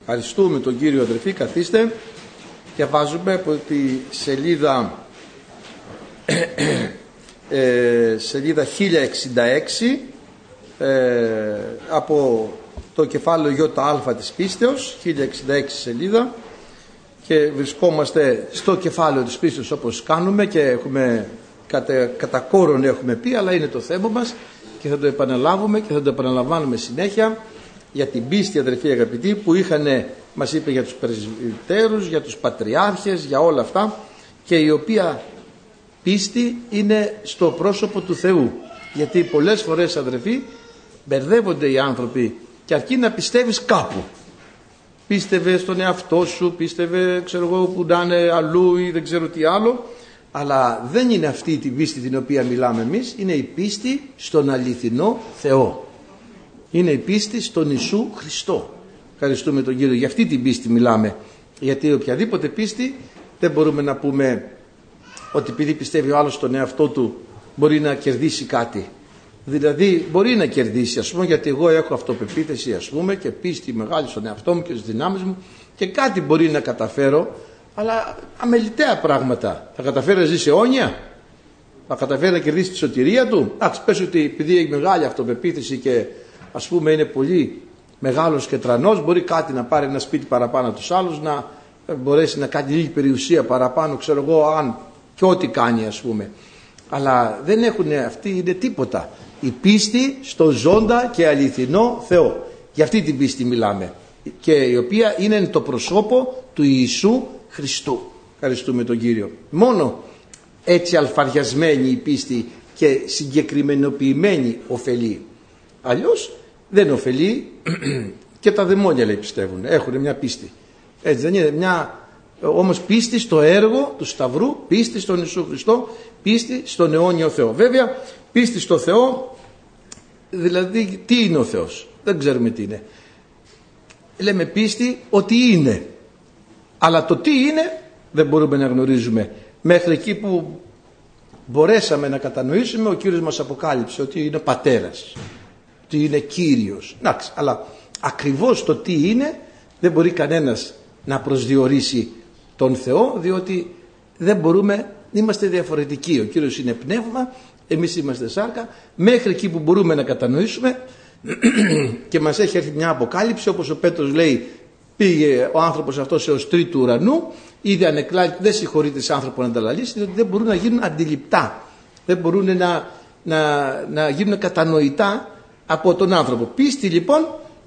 Ευχαριστούμε τον Κύριο, αδερφοί, καθίστε. Διαβάζουμε από τη σελίδα 1066 από το κεφάλαιο ΙΑ της πίστεως, 1066 σελίδα, και βρισκόμαστε στο κεφάλαιο της πίστεως όπως κάνουμε και έχουμε κατά κόρον έχουμε πει, αλλά είναι το θέμα μας και θα το επαναλάβουμε και θα το επαναλαμβάνουμε συνέχεια για την πίστη, αδερφοί αγαπητοί, που μας είπε για τους πρεσβυτέρους, για τους πατριάρχες, για όλα αυτά, και η οποία πίστη είναι στο πρόσωπο του Θεού. Γιατί πολλές φορές, αδερφοί, μπερδεύονται οι άνθρωποι και αρκεί να πιστεύεις κάπου. Πίστευε στον εαυτό σου, πίστευε που να είναι αλλού ή δεν ξέρω τι άλλο, αλλά δεν είναι αυτή την πίστη την οποία μιλάμε εμείς. Είναι η πίστη στον αληθινό Θεό. Είναι η πίστη στον Ιησού Χριστό. Ευχαριστούμε τον Κύριο. Για αυτή την πίστη μιλάμε. Γιατί οποιαδήποτε πίστη δεν μπορούμε να πούμε ότι επειδή πιστεύει ο άλλος στον εαυτό του μπορεί να κερδίσει κάτι. Δηλαδή μπορεί να κερδίσει, ας πούμε, γιατί εγώ έχω αυτοπεποίθηση, ας πούμε, και πίστη μεγάλη στον εαυτό μου και στις δυνάμεις μου και κάτι μπορεί να καταφέρω, αλλά αμεληταία πράγματα. Θα καταφέρει να ζήσει αιώνια, θα καταφέρει να κερδίσει τη σωτηρία του. Πες ότι επειδή έχει μεγάλη αυτοπεποίθηση και, ας πούμε, είναι πολύ μεγάλος και τρανός, μπορεί κάτι να πάρει ένα σπίτι παραπάνω από τους άλλους, να μπορέσει να κάνει λίγη περιουσία παραπάνω, ξέρω εγώ, αν και ό,τι κάνει, ας πούμε. Αλλά δεν έχουν αυτοί, είναι τίποτα. Η πίστη στο ζώντα και αληθινό Θεό. Για αυτή την πίστη μιλάμε. Και η οποία είναι το προσώπο του Ιησού Χριστού. Ευχαριστούμε τον Κύριο. Μόνο έτσι αλφαριασμένη η πίστη και συγκεκριμενοποιημένη ωφελεί. Αλλιώς δεν ωφελεί. Και τα δαιμόνια, λέει, πιστεύουν. Έχουν μια πίστη. Έτσι δεν είναι? Μια όμως πίστη στο έργο του Σταυρού, πίστη στον Ιησού Χριστό, πίστη στον αιώνιο Θεό. Βέβαια, πίστη στο Θεό, δηλαδή τι είναι ο Θεός? Δεν ξέρουμε τι είναι. Λέμε πίστη ότι είναι. Αλλά το τι είναι δεν μπορούμε να γνωρίζουμε. Μέχρι εκεί που μπορέσαμε να κατανοήσουμε, ο Κύριος μας αποκάλυψε ότι είναι πατέρας, ότι είναι Κύριος. Αλλά ακριβώς το τι είναι δεν μπορεί κανένας να προσδιορίσει τον Θεό, διότι δεν μπορούμε, είμαστε διαφορετικοί. Ο Κύριος είναι πνεύμα, εμείς είμαστε σάρκα. Μέχρι εκεί που μπορούμε να κατανοήσουμε και μας έχει έρθει μια αποκάλυψη, όπως ο Πέτρος λέει, πήγε ο άνθρωπος αυτός έως τρίτου ουρανού, είδε ανεκλάλει, δεν συγχωρείται σε άνθρωπο να τα λαλήσει, διότι δεν μπορούν να γίνουν αντιληπτά, δεν μπορούν να γίνουν κατανοητά από τον άνθρωπο. Πίστη λοιπόν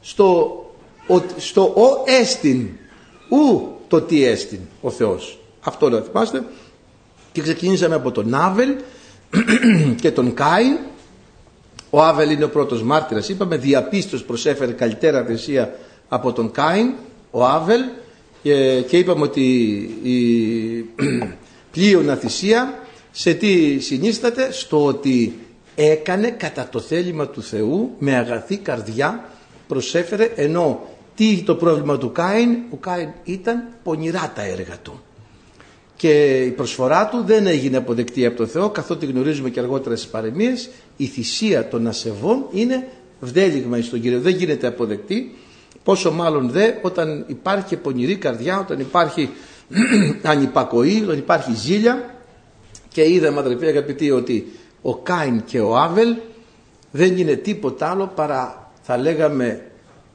στο ο έστιν, ου το τι έστιν ο Θεός. Αυτό να θυμάστε. Και ξεκινήσαμε από τον Άβελ και τον Κάιν. Ο Άβελ είναι ο πρώτος μάρτυρας, είπαμε, διαπίστως προσέφερε καλύτερα θυσία από τον Κάιν ο Άβελ, και είπαμε ότι η πλείονα θυσία σε τι συνίσταται? Στο ότι έκανε κατά το θέλημα του Θεού, με αγαθή καρδιά προσέφερε. Ενώ τι το πρόβλημα του Κάιν? Ο Κάιν ήταν πονηρά τα έργα του και η προσφορά του δεν έγινε αποδεκτή από τον Θεό, καθότι γνωρίζουμε και αργότερα στις παροιμίες, η θυσία των ασεβών είναι βδέλιγμα εις τον Κύριο, δεν γίνεται αποδεκτή. Πόσο μάλλον δε όταν υπάρχει πονηρή καρδιά, όταν υπάρχει ανυπακοή, όταν υπάρχει ζήλια. Και είδαμε, αδελφοί αγαπητοί, ότι ο Κάιν και ο Άβελ δεν είναι τίποτα άλλο παρά, θα λέγαμε,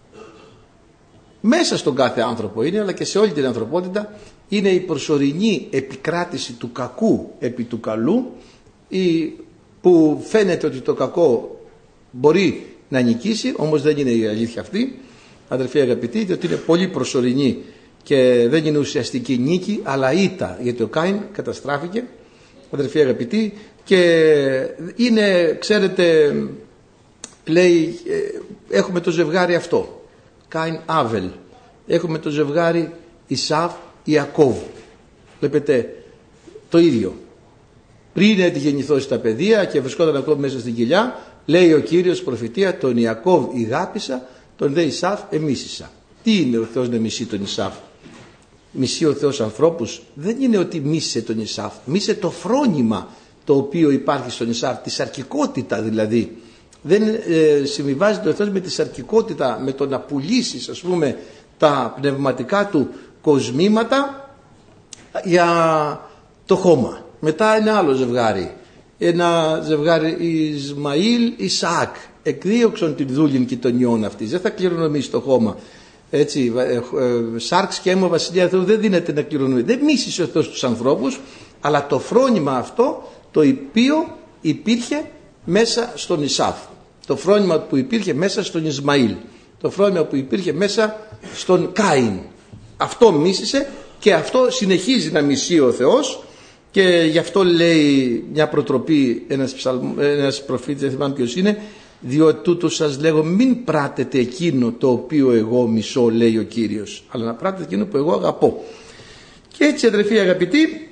μέσα στον κάθε άνθρωπο είναι, αλλά και σε όλη την ανθρωπότητα, είναι η προσωρινή επικράτηση του κακού επί του καλού, που φαίνεται ότι το κακό μπορεί να νικήσει, όμως δεν είναι η αλήθεια αυτή, αδερφοί αγαπητοί, διότι είναι πολύ προσωρινή και δεν είναι ουσιαστική νίκη, αλλά ήττα, γιατί ο Κάιν καταστράφηκε, αδερφοί αγαπητοί, και είναι, ξέρετε, λέει, έχουμε το ζευγάρι αυτό, Κάιν Άβελ, έχουμε το ζευγάρι Ισαύ Ιακώβ. Βλέπετε το ίδιο. Πριν έτυχε γεννηθώ στα παιδεία και βρισκόταν ακόμα μέσα στην κοιλιά, λέει ο Κύριος προφητεία, τον Ιακώβ ηγάπησα, τον δε Ισαύ εμίσησα. Τι είναι ο Θεός να μισεί τον Ισαύ? Μισεί ο Θεός ανθρώπους? Δεν είναι ότι μίσησε τον Ισαύ, μίσησε το φρόνημα το οποίο υπάρχει στον Ισαύ, τη σαρκικότητα δηλαδή. Δεν συμβιβάζεται ο Θεός με τη σαρκικότητα, με το να πουλήσεις, ας πούμε, τα πνευματικά του κοσμήματα για το χώμα. Μετά ένα άλλο ζευγάρι. Ένα ζευγάρι Ισμαήλ Ισαάκ. Εκδίωξαν την δούλην κοινωνιών αυτής. Δεν θα κληρονομήσει το χώμα. Έτσι, σάρξ και αίμα βασιλεία Θεού δεν δίνεται να κληρονομήσει. Δεν μίσησε ο Θεός τους ανθρώπους, αλλά το φρόνημα αυτό το οποίο υπήρχε μέσα στον Ισαύ. Το φρόνημα που υπήρχε μέσα στον Ισμαήλ. Το φρόνημα που υπήρχε μέσα στον Κάιν. Αυτό μίσησε και αυτό συνεχίζει να μισεί ο Θεός. Και γι' αυτό λέει μια προτροπή ένας προφήτης, δεν θυμάμαι ποιος είναι, διότι τούτο σας λέγω μην πράτετε εκείνο το οποίο εγώ μισώ, λέει ο Κύριος, αλλά να πράτετε εκείνο που εγώ αγαπώ. Και έτσι, αδερφοί αγαπητοί,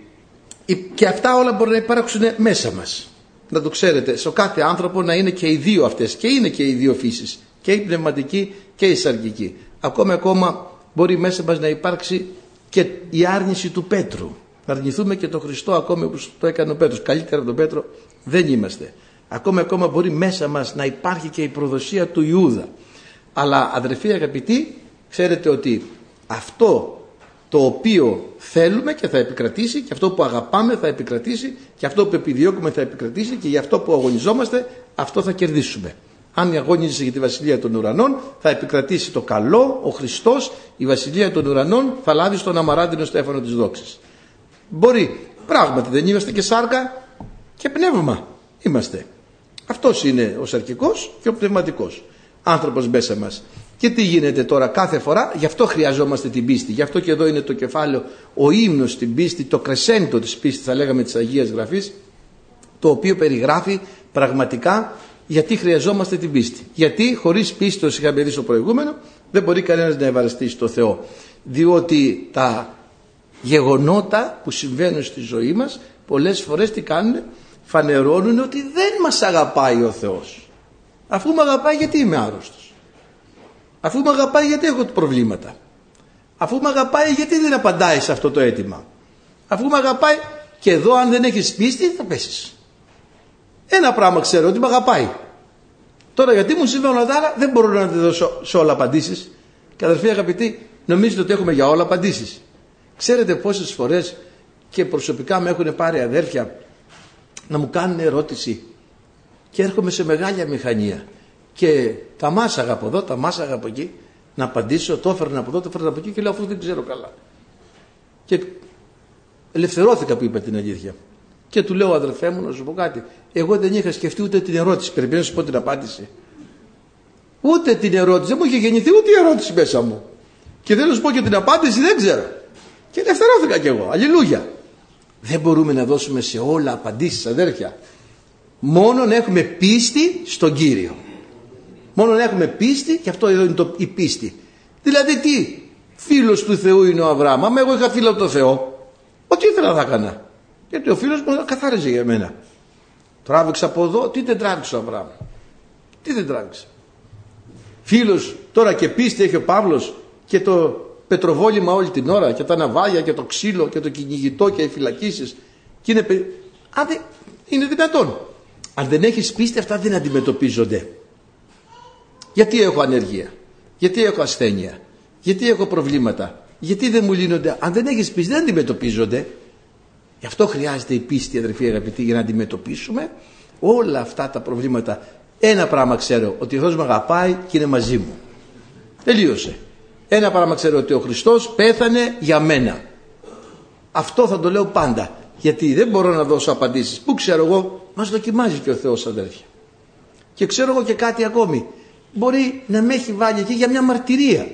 και αυτά όλα μπορούν να υπάρξουν μέσα μας. Να το ξέρετε, στο κάθε άνθρωπο να είναι και οι δύο αυτές, και είναι και οι δύο φύσεις, και η πνευματική και η σαρκική. Ακόμα μπορεί μέσα μας να υπάρξει και η άρνηση του Πέτρου. Να αρνηθούμε και τον Χριστό ακόμη όπως το έκανε ο Πέτρος. Καλύτερα από τον Πέτρο δεν είμαστε. Ακόμα μπορεί μέσα μας να υπάρχει και η προδοσία του Ιούδα. Αλλά αδερφοί αγαπητοί, ξέρετε ότι αυτό το οποίο θέλουμε και θα επικρατήσει, και αυτό που αγαπάμε θα επικρατήσει, και αυτό που επιδιώκουμε θα επικρατήσει, και για αυτό που αγωνιζόμαστε αυτό θα κερδίσουμε. Αν αγώνιζεσαι για τη βασιλεία των ουρανών, θα επικρατήσει το καλό, ο Χριστός, η βασιλεία των ουρανών θα λάβει στον αμαράντινο στέφανο της δόξης. Μπορεί, πράγματι δεν είμαστε και σάρκα και πνεύμα είμαστε. Αυτός είναι ο σαρκικός και ο πνευματικός άνθρωπος μέσα μας. Και τι γίνεται τώρα κάθε φορά? Γι' αυτό χρειαζόμαστε την πίστη. Γι' αυτό και εδώ είναι το κεφάλαιο, ο ύμνος στην πίστη, το κρεσέντο της πίστης, θα λέγαμε, της Αγίας Γραφής, το οποίο περιγράφει πραγματικά γιατί χρειαζόμαστε την πίστη. Γιατί χωρίς πίστη, όπως είχαμε δει στο προηγούμενο, δεν μπορεί κανένας να ευαρεστεί στο Θεό. Διότι τα γεγονότα που συμβαίνουν στη ζωή μας πολλές φορές τι κάνουν? Φανερώνουν ότι δεν μας αγαπάει ο Θεός. Αφού με αγαπάει, γιατί είμαι άρρωστος? Αφού με αγαπάει, γιατί έχω προβλήματα? Αφού με αγαπάει, γιατί δεν απαντάει σε αυτό το αίτημα? Αφού με αγαπάει, και εδώ αν δεν έχεις πίστη θα πέσεις. Ένα πράγμα ξέρω, ότι με αγαπάει. Τώρα γιατί μου συμβαίνουν όλα τα άλλα, δεν μπορώ να τη δώσω σε όλα απαντήσεις. Και αδερφοί αγαπητοί, νομίζετε ότι έχουμε για όλα απαντήσεις? Ξέρετε πόσες φορές και προσωπικά με έχουν πάρει αδέρφια να μου κάνουν ερώτηση και έρχομαι σε μεγάλη αμηχανία και τα μάσαγα από εδώ, τα μάσαγα από εκεί να απαντήσω, το έφερνα από εδώ, το έφερνα από εκεί και λέω αυτό δεν ξέρω καλά. Και ελευθερώθηκα που είπα την αλήθεια. Και του λέω, αδερφέ μου, να σου πω κάτι, εγώ δεν είχα σκεφτεί ούτε την ερώτηση, πρέπει να σου πω την απάντηση. Ούτε την ερώτηση, δεν μου είχε γεννηθεί ούτε η ερώτηση μέσα μου. Και δεν να σου πω και την απάντηση, δεν ξέρω. Και ελευθερώθηκα κι εγώ. Αλληλούια. Δεν μπορούμε να δώσουμε σε όλα απαντήσεις, αδέρφια. Μόνο να έχουμε πίστη στον Κύριο. Μόνο να έχουμε πίστη, και αυτό εδώ είναι η πίστη. Δηλαδή τι? Φίλος του Θεού είναι ο Αβραάμ. Άμα εγώ είχα φίλο από τον Θεό, ό,τι ήθελα θα έκανα. Γιατί ο φίλος μου καθάριζε για μένα. Τράβηξα από εδώ, τι δεν τράβηξε ο Αβραάμ? Τι δεν τράβηξε? Φίλος τώρα και πίστη έχει ο Παύλος, και το πετροβόλημα όλη την ώρα, και τα ναυάγια και το ξύλο και το κυνηγητό και οι φυλακίσεις. Και είναι δυνατόν? Αν δεν έχεις πίστη, αυτά δεν αντιμετωπίζονται. Γιατί έχω ανεργία? Γιατί έχω ασθένεια? Γιατί έχω προβλήματα? Γιατί δεν μου λύνονται? Αν δεν έχεις πίστη, δεν αντιμετωπίζονται. Γι' αυτό χρειάζεται η πίστη, αδερφοί αγαπητοί, για να αντιμετωπίσουμε όλα αυτά τα προβλήματα. Ένα πράγμα ξέρω, ότι ο Θεός με αγαπάει και είναι μαζί μου. Τελείωσε. Ένα πράγμα ξέρω, ότι ο Χριστός πέθανε για μένα. Αυτό θα το λέω πάντα. Γιατί δεν μπορώ να δώσω απαντήσεις. Πού ξέρω εγώ? Μας δοκιμάζει και ο Θεός, αδέρφια. Και ξέρω εγώ και κάτι ακόμη. Μπορεί να με έχει βάλει εκεί για μια μαρτυρία.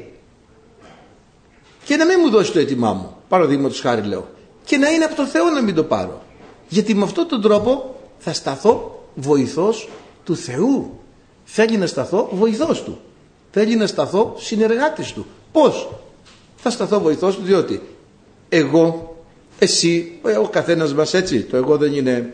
Και να μην μου δώσει το αίτημά μου. Παραδείγματος χάρη λέω. Και να είναι από τον Θεό να μην το πάρω. Γιατί με αυτόν τον τρόπο θα σταθώ βοηθός του Θεού. Θέλει να σταθώ βοηθός του. Θέλει να σταθώ συνεργάτης του. Πώς? Θα σταθώ βοηθός του, διότι εγώ, εσύ, ο καθένας μας, έτσι, το εγώ δεν είναι.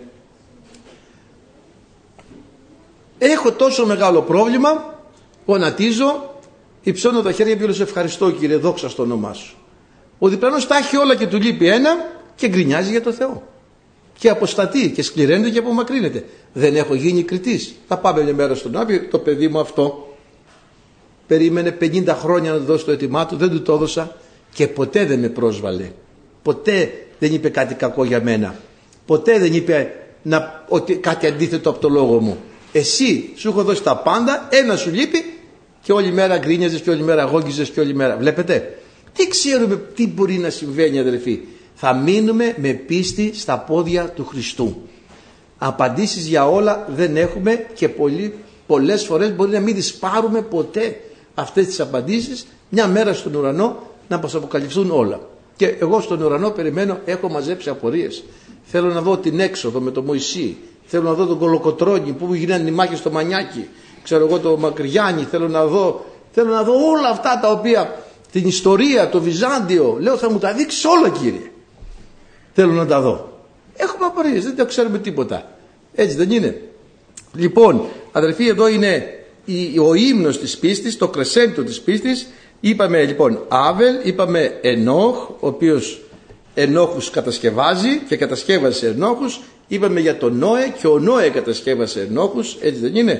Έχω τόσο μεγάλο πρόβλημα, γονατίζω, υψώνω τα χέρια και λέω σε ευχαριστώ Κύριε, δόξα στο όνομά σου. Ο διπλανός τα έχει όλα και του λείπει ένα και γκρινιάζει για το Θεό. Και αποστατεί και σκληραίνεται και απομακρύνεται. Δεν έχω γίνει κριτής. Θα πάμε μια μέρα στον Άπη, το παιδί μου αυτό. περίμενε 50 χρόνια να του δώσω το αίτημά του, δεν του το έδωσα και ποτέ δεν με πρόσβαλε. Ποτέ δεν είπε κάτι κακό για μένα. Ποτέ δεν είπε ότι κάτι αντίθετο από το λόγο μου. Εσύ σου έχω δώσει τα πάντα, ένα σου λείπει και όλη μέρα γκρίνιαζες και όλη μέρα αγώγγιζες και όλη μέρα. Βλέπετε, τι ξέρουμε τι μπορεί να συμβαίνει, αδελφοί. Θα μείνουμε με πίστη στα πόδια του Χριστού. Απαντήσεις για όλα δεν έχουμε και πολλές φορές μπορεί να μην τις πάρουμε ποτέ αυτές τις απαντήσεις. Μια μέρα στον ουρανό να μας αποκαλυφθούν όλα. Και εγώ στον ουρανό περιμένω, έχω μαζέψει απορίες. Θέλω να δω την έξοδο με τον Μωυσή. Θέλω να δω τον Κολοκοτρώνη που γίνανε οι μάχες στο Μανιάκι. Ξέρω εγώ το Μακριάνι. Θέλω να δω όλα αυτά τα οποία, την ιστορία, το Βυζάντιο. Λέω θα μου τα δείξεις όλα, Κύριε. Θέλω να τα δω. Έχουμε απορίες, δεν το ξέρουμε τίποτα. Έτσι δεν είναι? Λοιπόν, αδελφοί, εδώ είναι ο ύμνος της πίστης, το κρεσέντο της πίστης. Είπαμε λοιπόν Άβελ, είπαμε Ενόχ, ο οποίος Ενόχους κατασκευάζει και κατασκεύασε Ενόχους. Είπαμε για τον Νόε και ο Νόε κατασκεύασε Ενόχους, έτσι δεν είναι?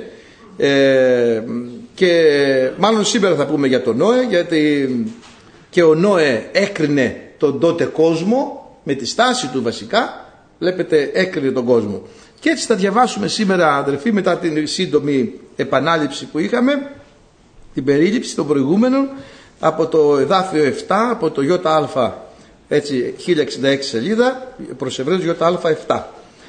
Και μάλλον σήμερα θα πούμε για τον Νόε, γιατί και ο Νόε έκρινε τον τότε κόσμο με τη στάση του βασικά. Βλέπετε, έκρινε τον κόσμο. Και έτσι θα διαβάσουμε σήμερα, αδελφοί, μετά την σύντομη επανάληψη που είχαμε, την περίληψη των προηγούμενων, από το εδάφιο 7, από το ΙΑ, έτσι 1066 σελίδα, προς Εβραίους ΙΑ7.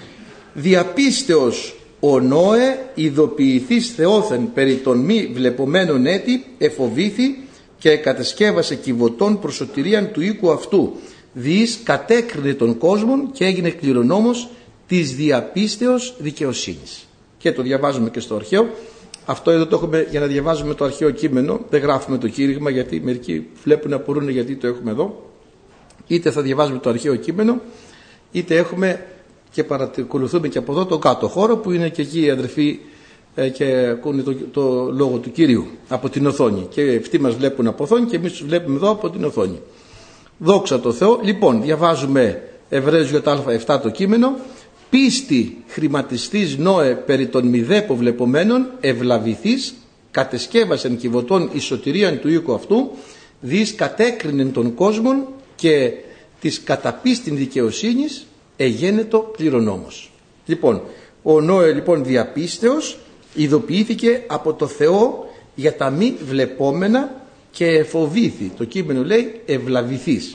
Διαπίστεως ο Νόε ειδοποιηθείς Θεόθεν περί των μη βλεπομένων έτη εφοβήθη και κατασκεύασε κυβωτών προς σωτηρίαν του οίκου αυτού. Διείς κατέκρινε τον κόσμο και έγινε κληρονόμος της διαπίστεως δικαιοσύνης. Και το διαβάζουμε και στο αρχαίο. Αυτό εδώ το έχουμε για να διαβάζουμε το αρχαίο κείμενο. Δεν γράφουμε το κήρυγμα, γιατί μερικοί βλέπουν να απορούν γιατί το έχουμε εδώ. Είτε θα διαβάζουμε το αρχαίο κείμενο, είτε έχουμε και παρακολουθούμε και από εδώ το κάτω χώρο που είναι και εκεί οι αδερφοί και ακούνε το λόγο του Κυρίου από την οθόνη. Και αυτοί μας βλέπουν από οθόνη και εμείς τους βλέπουμε εδώ από την οθόνη. Δόξα τω Θεώ. Λοιπόν, διαβάζουμε Εβραίους ΙΑ7 το κείμενο. Πίστη χρηματιστής Νόε περί των μηδέπο βλεπομένων ευλαβηθείς κατεσκεύασεν κυβωτών εις σωτηρίαν του οίκου αυτού, διείς κατέκρινεν τον κόσμον και της καταπίστην δικαιοσύνης εγένετο κληρονόμος. Λοιπόν, ο Νόε λοιπόν διαπίστεως ειδοποιήθηκε από το Θεό για τα μη βλεπόμενα και εφοβήθη. Το κείμενο λέει ευλαβηθείς.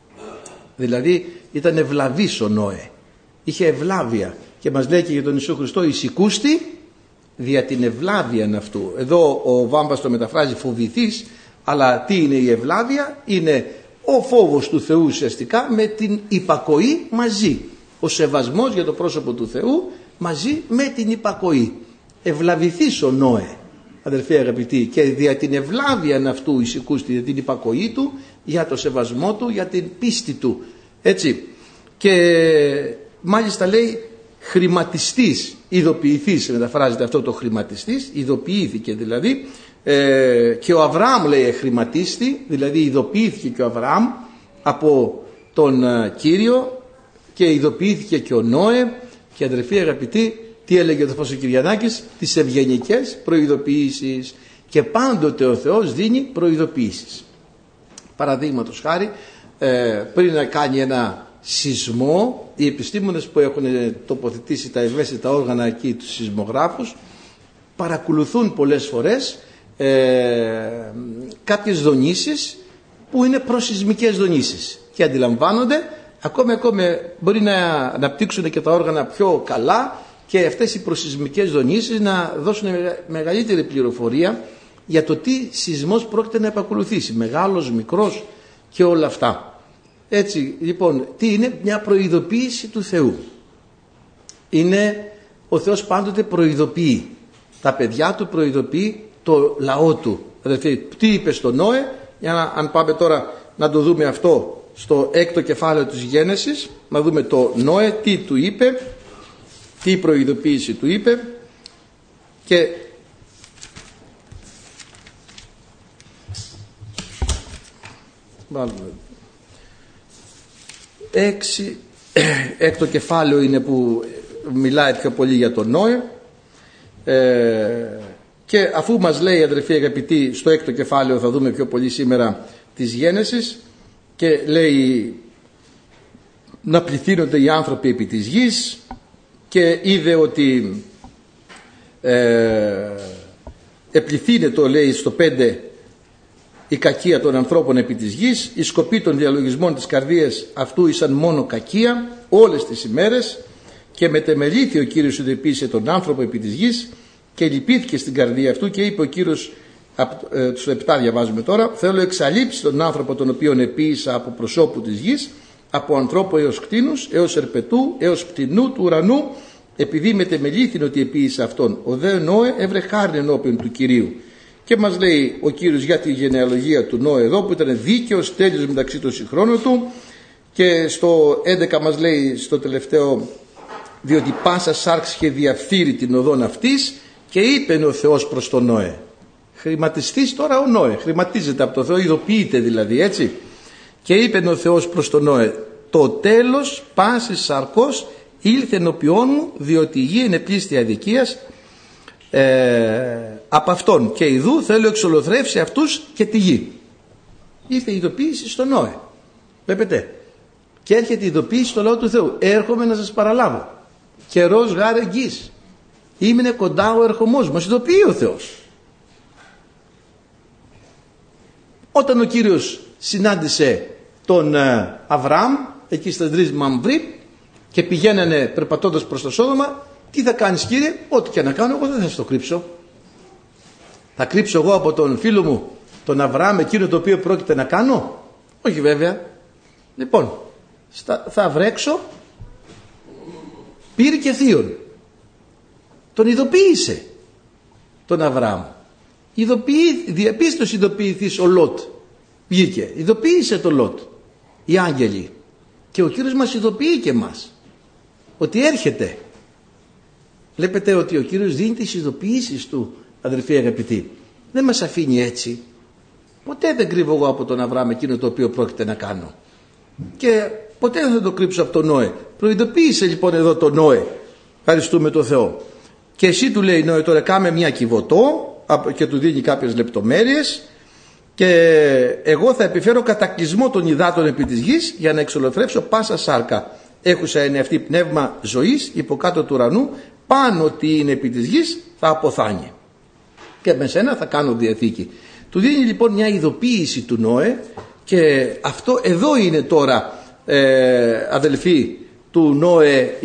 Δηλαδή ήταν ευλαβής ο Νόε. Είχε ευλάβεια και μας λέει και για τον Ιησού Χριστό εισηκούστη δια την ευλάβεια αυτού. Εδώ ο Βάμπας το μεταφράζει φοβηθείς, αλλά τι είναι η ευλάβεια? Είναι ο φόβος του Θεού ουσιαστικά με την υπακοή μαζί. Ο σεβασμός για το πρόσωπο του Θεού μαζί με την υπακοή. Ευλαβηθείς ο Νόε, αδερφοί αγαπητοί, και δια την ευλάβεια αυτού εισηκούστη, για την υπακοή του, για το σεβασμό του, για την πίστη του. Έτσι. Και μάλιστα λέει χρηματιστής, ειδοποιηθείς, μεταφράζεται αυτό το χρηματιστής, ειδοποιήθηκε δηλαδή, και ο Αβραάμ λέει χρηματίστη, δηλαδή ειδοποιήθηκε και ο Αβραάμ από τον Κύριο και ειδοποιήθηκε και ο Νόε. Και αδερφοί αγαπητοί, τι έλεγε ο Θεός ο Κυριανάκης? Τις ευγενικές προειδοποιήσεις, και πάντοτε ο Θεός δίνει προειδοποιήσεις. Παραδείγματος χάρη, πριν να κάνει ένα σεισμό, οι επιστήμονες που έχουν τοποθετήσει τα ευαίσθητα όργανα εκεί, τους σεισμογράφους, παρακολουθούν πολλές φορές κάποιες δονήσεις που είναι προσεισμικές δονήσεις και αντιλαμβάνονται ακόμη μπορεί να αναπτύξουν και τα όργανα πιο καλά και αυτές οι προσεισμικές δονήσεις να δώσουν μεγαλύτερη πληροφορία για το τι σεισμός πρόκειται να επακολουθήσει, μεγάλος, μικρός και όλα αυτά. Έτσι λοιπόν, τι είναι? Μια προειδοποίηση του Θεού. Είναι ο Θεός πάντοτε προειδοποιεί τα παιδιά του, προειδοποιεί το λαό του. Αδελφοί, τι είπε στον Νόε? Αν πάμε τώρα να το δούμε αυτό στο 6ο κεφάλαιο της Γένεσης, να δούμε το Νόε τι του είπε, τι προειδοποίηση του είπε. Και βάλουμε 6ο κεφάλαιο είναι που μιλάει πιο πολύ για τον Νόε, Και αφού μας λέει, αδερφοί αγαπητοί, στο 6ο κεφάλαιο, θα δούμε πιο πολύ σήμερα της Γένεσης, και λέει να πληθύνονται οι άνθρωποι επί της γης, και είδε ότι επληθύνεται, λέει στο 5, η κακία των ανθρώπων επί της γης, η σκοπή των διαλογισμών της καρδίας αυτού ήσαν μόνο κακία όλες τις ημέρες, και μετεμελήθη ο Κύριος ότι επίησε τον άνθρωπο επί της γης, και λυπήθηκε στην καρδία αυτού, και είπε ο Κύριος, στο 7 διαβάζουμε τώρα, θέλω εξαλείψει τον άνθρωπο τον οποίον επίησα από προσώπου της γης, από ανθρώπου έως κτήνους, έως ερπετού, έως πτηνού του ουρανού, επειδή μετεμελήθην ότι επίησα αυτόν. Ο δε Νόε έβρε χάριν ενώπιον του Κυρίου. Και μας λέει ο Κύριος για τη γενεαλογία του Νόε εδώ, που ήταν δίκαιος, τέλειος μεταξύ των συγχρόνων του. Και στο 11 μας λέει, στο τελευταίο, διότι πάσα σάρξ είχε διαφθείρει την οδόν αυτής, και είπε ο Θεός προς τον Νόε. Χρηματιστής τώρα ο Νόε, χρηματίζεται από το Θεό, ειδοποιείται δηλαδή, έτσι. Και είπε ο Θεός προς τον Νόε, το τέλος πάσης σαρκός ήλθε ενώπιόν μου, διότι η γη είναι πλήστη αδικίας από αυτόν, και ιδού θέλω εξολοθρεύσει αυτούς και τη γη. Ήρθε η ειδοποίηση στον Νόε, βλέπετε, και έρχεται η ειδοποίηση στο λαό του Θεού. Έρχομαι να σας παραλάβω, καιρός γάρε γης, ήμινε κοντά ο ερχομός. Μας ειδοποιεί ο Θεός. Όταν ο Κύριος συνάντησε τον Αβραάμ εκεί στα 3 Μαμβρή και πηγαίνανε περπατώντας προς το Σόδομα, τι θα κάνεις, Κύριε? Ό,τι και να κάνω εγώ δεν θα στο κρύψω. Θα κρύψω εγώ από τον φίλο μου τον Αβραάμ εκείνο το οποίο πρόκειται να κάνω? Όχι βέβαια. Λοιπόν, θα βρέξω πύρ και τον ειδοποίησε τον Αβραάμ. Διαπίστωση ειδοποιηθείς ο Λότ. Βγήκε, ειδοποίησε το Λότ, οι άγγελοι. Και ο Κύριος μας ειδοποιεί και μας ότι έρχεται. Βλέπετε ότι ο Κύριος δίνει τις ειδοποιήσεις του, αδερφοί αγαπητοί. Δεν μας αφήνει έτσι. Ποτέ δεν κρύβω εγώ από τον Αβραάμ εκείνο το οποίο πρόκειται να κάνω. Και ποτέ δεν θα το κρύψω από τον Νόε. Προειδοποίησε λοιπόν εδώ τον Νόε. Ευχαριστούμε τον Θεό. Και εσύ του λέει, Νόε, τώρα κάμε μια κυβωτό, και του δίνει κάποιες λεπτομέρειες, και εγώ θα επιφέρω κατακλυσμό των υδάτων επί της γης για να εξολοθρεύσω πάσα σάρκα. Έχουσα ενευτεί πνεύμα ζωής υποκάτω του ουρανού, πάνω τι είναι επί της γης θα αποθάνει. Και με σένα θα κάνω διαθήκη. Του δίνει λοιπόν μια ειδοποίηση του Νόε, και αυτό εδώ είναι τώρα, αδελφοί, του Νόε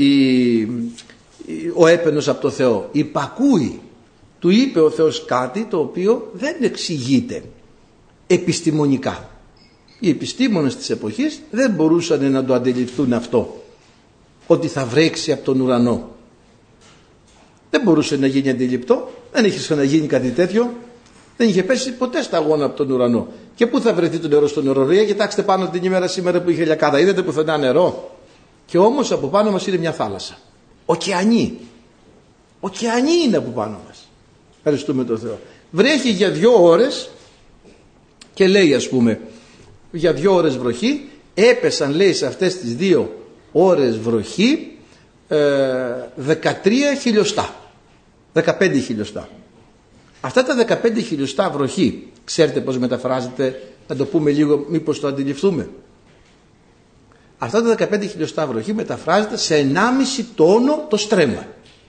ο έπαινος από το Θεό. Υπακούει. Του είπε ο Θεός κάτι το οποίο δεν εξηγείται επιστημονικά. Οι επιστήμονες της εποχής δεν μπορούσαν να το αντιληφθούν αυτό, ότι θα βρέξει από τον ουρανό. Δεν μπορούσε να γίνει αντιληπτό, δεν είχε ξαναγίνει κάτι τέτοιο, δεν είχε πέσει ποτέ σταγόνα από τον ουρανό. Και πού θα βρεθεί το νερό στον ουρανό? Κοιτάξτε πάνω την ημέρα σήμερα που είχε λιακάδα, είδατε πουθενά νερό? Και όμως από πάνω μας είναι μια θάλασσα. Ωκεανή. Ωκεανή είναι από πάνω μας. Ευχαριστούμε τον Θεό. Βρέχει για 2 ώρες και λέει, ας πούμε, για 2 ώρες βροχή, έπεσαν, λέει, σε αυτές τις 2 ώρες βροχή 13 χιλιοστά, 15 χιλιοστά. Αυτά τα 15 χιλιοστά βροχή, ξέρετε πώς μεταφράζεται? Να το πούμε λίγο, μήπως το αντιληφθούμε. Αυτά τα 15 χιλιοστά βροχή μεταφράζεται σε 1,5 τόνο το στρέμμα.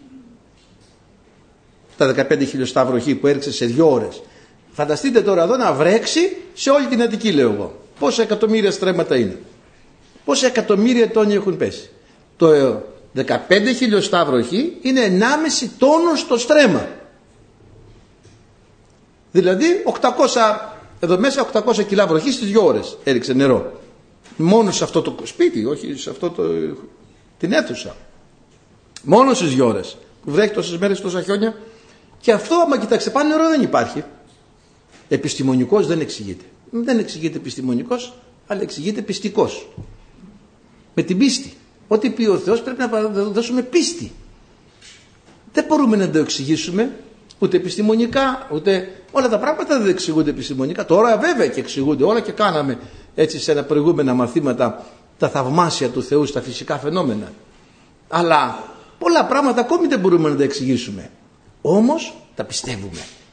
Τα 15 χιλιοστά βροχή που έριξε σε 2 ώρες. Φανταστείτε τώρα εδώ να βρέξει σε όλη την Αττική, λέω εγώ. Πόσα εκατομμύρια στρέμματα είναι? Πόσα εκατομμύρια τόνοι έχουν πέσει? Το 15 χιλιοστά βροχή είναι 1,5 τόνο στο στρέμμα. Δηλαδή 800, εδώ μέσα 800 κιλά βροχή στις 2 ώρες έριξε νερό. Μόνο σε αυτό το σπίτι, όχι σε αυτό την αίθουσα. Μόνο στις 2 ώρες που βρέχει τόσες μέρες, τόσα χιόνια. Και αυτό, άμα κοιτάξτε, πάνω νερό δεν υπάρχει. Επιστημονικός δεν εξηγείται. Δεν εξηγείται επιστημονικός, αλλά εξηγείται πιστικός. Με την πίστη. Ό,τι πει ο Θεός πρέπει να δώσουμε πίστη. Δεν μπορούμε να το εξηγήσουμε ούτε επιστημονικά, ούτε όλα τα πράγματα δεν εξηγούνται επιστημονικά. Τώρα βέβαια και εξηγούνται όλα, και κάναμε έτσι σε ένα προηγούμενα μαθήματα τα θαυμάσια του Θεού στα φυσικά φαινόμενα. Αλλά πολλά πράγματα ακόμη δεν μπορούμε να τα εξηγήσουμε. Όμως τα πιστεύουμε.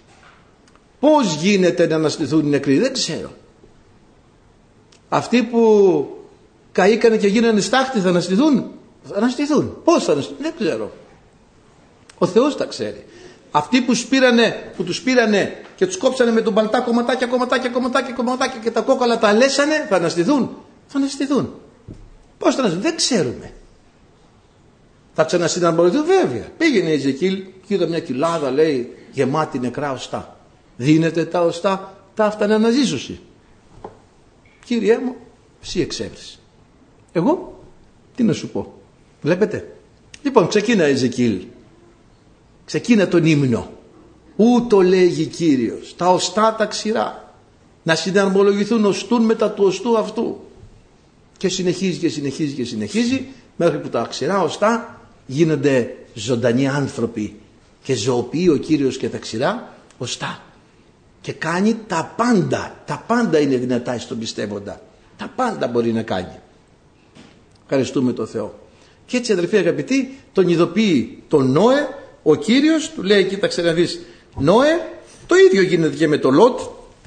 Πώς γίνεται να αναστηθούν οι νεκροί? Δεν ξέρω. Αυτοί που καήκανε και γίνανε στάχτη θα αναστηθούν? Θα αναστηθούν. Πώς θα αναστηθούν? Δεν ξέρω. Ο Θεός τα ξέρει. Αυτοί που τους πήρανε και τους κόψανε με τον παλτά κομματάκια και τα κόκαλα τα αλέσανε, θα αναστηθούν? Θα αναστηθούν. Πώς θα αναστηθούν? Δεν ξέρουμε. Θα ξανασυναρμοληθούν βέβαια. Πήγαινε η Εζεκίλ και είδα μια κοιλάδα, λέει, γεμάτη νεκρά οστά. Δίνετε τα οστά, τα έφτανε αναζήσωση. Κύριέ μου, εσύ εξέβρεις. Εγώ τι να σου πω? Βλέπετε. Λοιπόν, ξεκίνα η Εζεκίλ. Ξεκίνα τον ύμνο. Ούτω λέγει Κύριος, τα οστά τα ξηρά να συναρμολογηθούν οστούν μετά του οστού αυτού. Και συνεχίζει μέχρι που τα ξηρά οστά γίνονται ζωντανοί άνθρωποι και ζωοποιεί ο Κύριος και τα ξηρά οστά. Και κάνει τα πάντα είναι δυνατά στον πιστεύοντα. Τα πάντα μπορεί να κάνει. Ευχαριστούμε τον Θεό. Και έτσι, αδερφοί αγαπητοί, τον ειδοποιεί τον Νόε ο Κύριος, του λέει, κοίταξε να δεις Νόε, το ίδιο γίνεται και με το Λότ.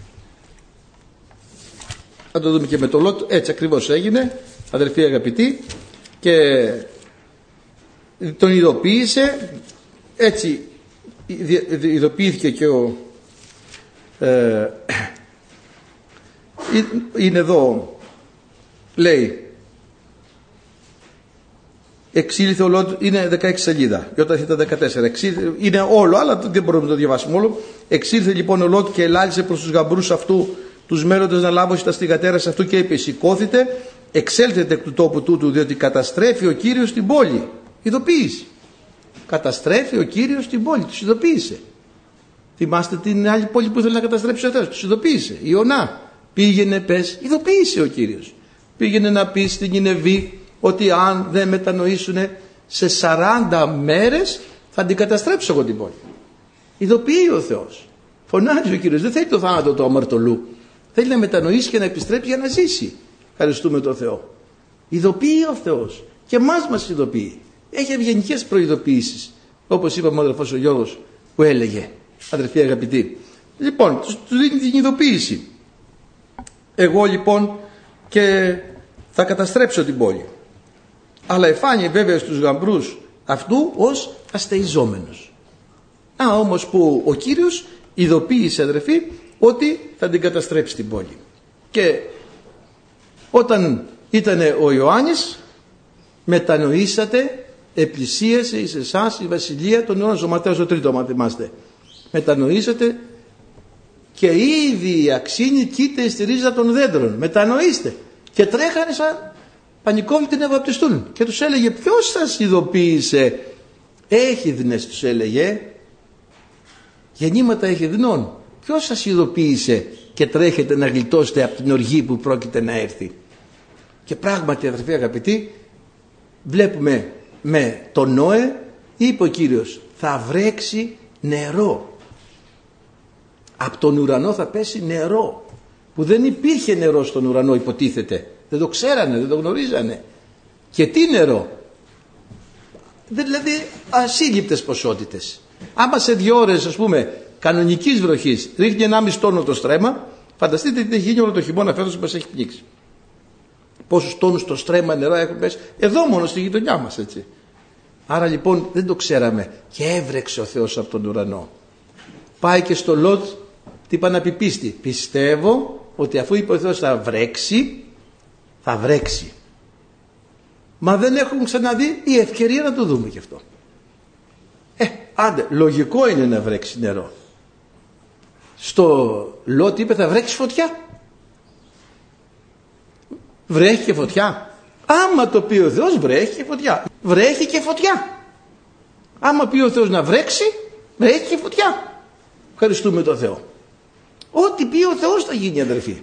Θα το δούμε και με το Λότ, έτσι ακριβώς έγινε, αδερφοί αγαπητοί, και τον ειδοποίησε, έτσι ειδοποιήθηκε και ο είναι εδώ, λέει, εξήλθε ο Λότ, είναι 16 σελίδα, και όταν ήταν 14, είναι όλο, αλλά δεν μπορούμε να το διαβάσουμε όλο. Εξήλθε λοιπόν ο Λότ και ελάλησε προς τους γαμπρούς αυτού, τους μέλλοντες να λάβουν τα στιγατέρας αυτού, και είπε, σηκώθητε, εξέλθετε εκ του τόπου τούτου, διότι καταστρέφει ο Κύριος την πόλη. Ειδοποίηση. Καταστρέφει ο Κύριος την πόλη, τους ειδοποίησε. Θυμάστε την άλλη πόλη που ήθελε να καταστρέψει ο Θεός? Τους ειδοποίησε. Ιωνά, πήγαινε πες, ειδοποίησε ο Κύριος. Πήγαινε να πει στην Νινεβή ότι αν δεν μετανοήσουν σε 40 μέρες θα την καταστρέψω εγώ την πόλη. Ειδοποιεί ο Θεός. Φωνάζει ο Κύριος. Δεν θέλει το θάνατο του αμαρτωλού. Θέλει να μετανοήσει και να επιστρέψει για να ζήσει. Ευχαριστούμε τον Θεό. Ειδοποιεί ο Θεός. Και μας ειδοποιεί. Έχει ευγενικές προειδοποιήσεις. Όπως είπαμε ο αδερφός ο Γιώργος που έλεγε, αδερφοί αγαπητοί. Λοιπόν, του δίνει την ειδοποίηση. Εγώ λοιπόν και θα καταστρέψω την πόλη. Αλλά εφάνει βέβαια στους γαμπρούς αυτού ως αστεϊζόμενος. Όμως που ο Κύριος ειδοποίησε, αδερφοί, ότι θα την καταστρέψει την πόλη. Και όταν ήταν ο Ιωάννης, μετανοήσατε, επλησίασε εις εσάς η βασιλεία των αιώνων. Ο Ματθαίος ο τρίτο, αν θυμάστε. Μετανοήσατε και ήδη η αξίνη κοίται στη ρίζα των δέντρων. Μετανοήστε. Και τρέχανε σαν πανικόβλητοι να βαπτιστούν. Και τους έλεγε, ποιος σας ειδοποίησε? Έχιδνες, τους έλεγε, γεννήματα έχιδνών. Ποιος σας ειδοποίησε και τρέχετε να γλιτώσετε από την οργή που πρόκειται να έρθει? Και πράγματι, αδερφοί αγαπητοί, βλέπουμε με τον Νόε, είπε ο Κύριος, θα βρέξει νερό. Από τον ουρανό θα πέσει νερό, που δεν υπήρχε νερό στον ουρανό, υποτίθεται. Δεν το ξέρανε, δεν το γνωρίζανε. Και τι νερό? Δηλαδή ασύλληπτες ποσότητες. Άμα σε 2 ώρες, ας πούμε, κανονικής βροχής ρίχνει 1,5 τόνο το στρέμμα, φανταστείτε τι έχει γίνει όλο το χειμώνα φέτος που μας έχει πνίξει. Πόσους τόνους το στρέμμα νερό έχουν πέσει εδώ μόνο στη γειτονιά μας, έτσι. Άρα λοιπόν δεν το ξέραμε και έβρεξε ο Θεός από τον ουρανό. Πάει και στο Λότ, τι είπα να πει πίστη? Πιστεύω ότι αφού είπε ο Θεός θα βρέξει, θα βρέξει. Μα δεν έχουμε ξαναδεί η ευκαιρία να το δούμε γι' αυτό. Άντε, λογικό είναι να βρέξει νερό. Στο Λότ είπε θα βρέξει φωτιά. Βρέχει και φωτιά. Άμα το πει ο Θεός, βρέχει και φωτιά. Βρέχει και φωτιά. Άμα πει ο Θεός να βρέξει, βρέχει και φωτιά. Ευχαριστούμε τον Θεό. Ό,τι πει ο Θεός θα γίνει, αδερφοί.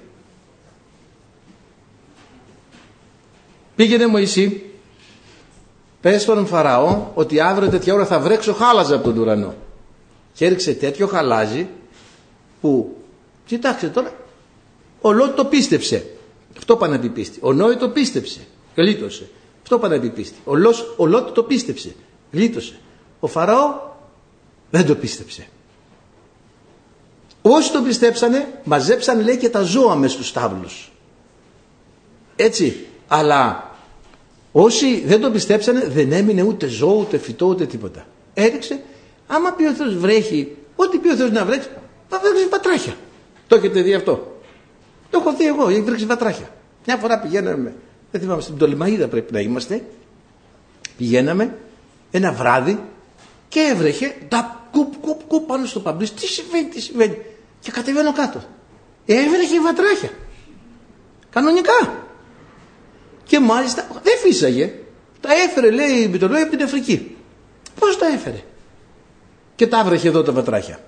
Πήγαινε Μωυσή, πες στον Φαραώ ότι αύριο τέτοια ώρα θα βρέξω χάλαζα από τον ουρανό. Και έριξε τέτοιο χαλάζι που, κοιτάξτε τώρα, ο Λότ το πίστεψε. Αυτό πάνε να πει πίστη. Ο Νόε το πίστεψε, γλίτωσε. Αυτό πάνε να πει πίστη. Ο Λότ το πίστεψε, γλίτωσε. Ο Φαραώ δεν το πίστεψε. Όσοι το πιστέψανε, μαζέψαν λέει και τα ζώα μες στους στάβλους. Έτσι. Αλλά όσοι δεν το πιστέψανε, δεν έμεινε ούτε ζώο, ούτε φυτό, ούτε τίποτα. Έριξε, άμα πει ο Θεός βρέχει, ό,τι πει ο Θεός να βρέξει, θα βρέξει βατράχια. Το έχετε δει αυτό? Το έχω δει εγώ, έχει βρέξει βατράχια. Μια φορά πηγαίναμε, δεν θυμάμαι, στην Πτολεμαΐδα πρέπει να είμαστε, πηγαίναμε ένα βράδυ και έβρεχε τα κουπ πάνω στο παμπλής. Τι συμβαίνει? Και κατεβαίνω κάτω. Έβρεχε βατράχια. Κανονικά. Και μάλιστα δεν φύσαγε. Τα έφερε, λέει, η Πτολεμαΐδα από την Αφρική. Πώς τα έφερε? Και τα έβρεχε εδώ τα βατράχια.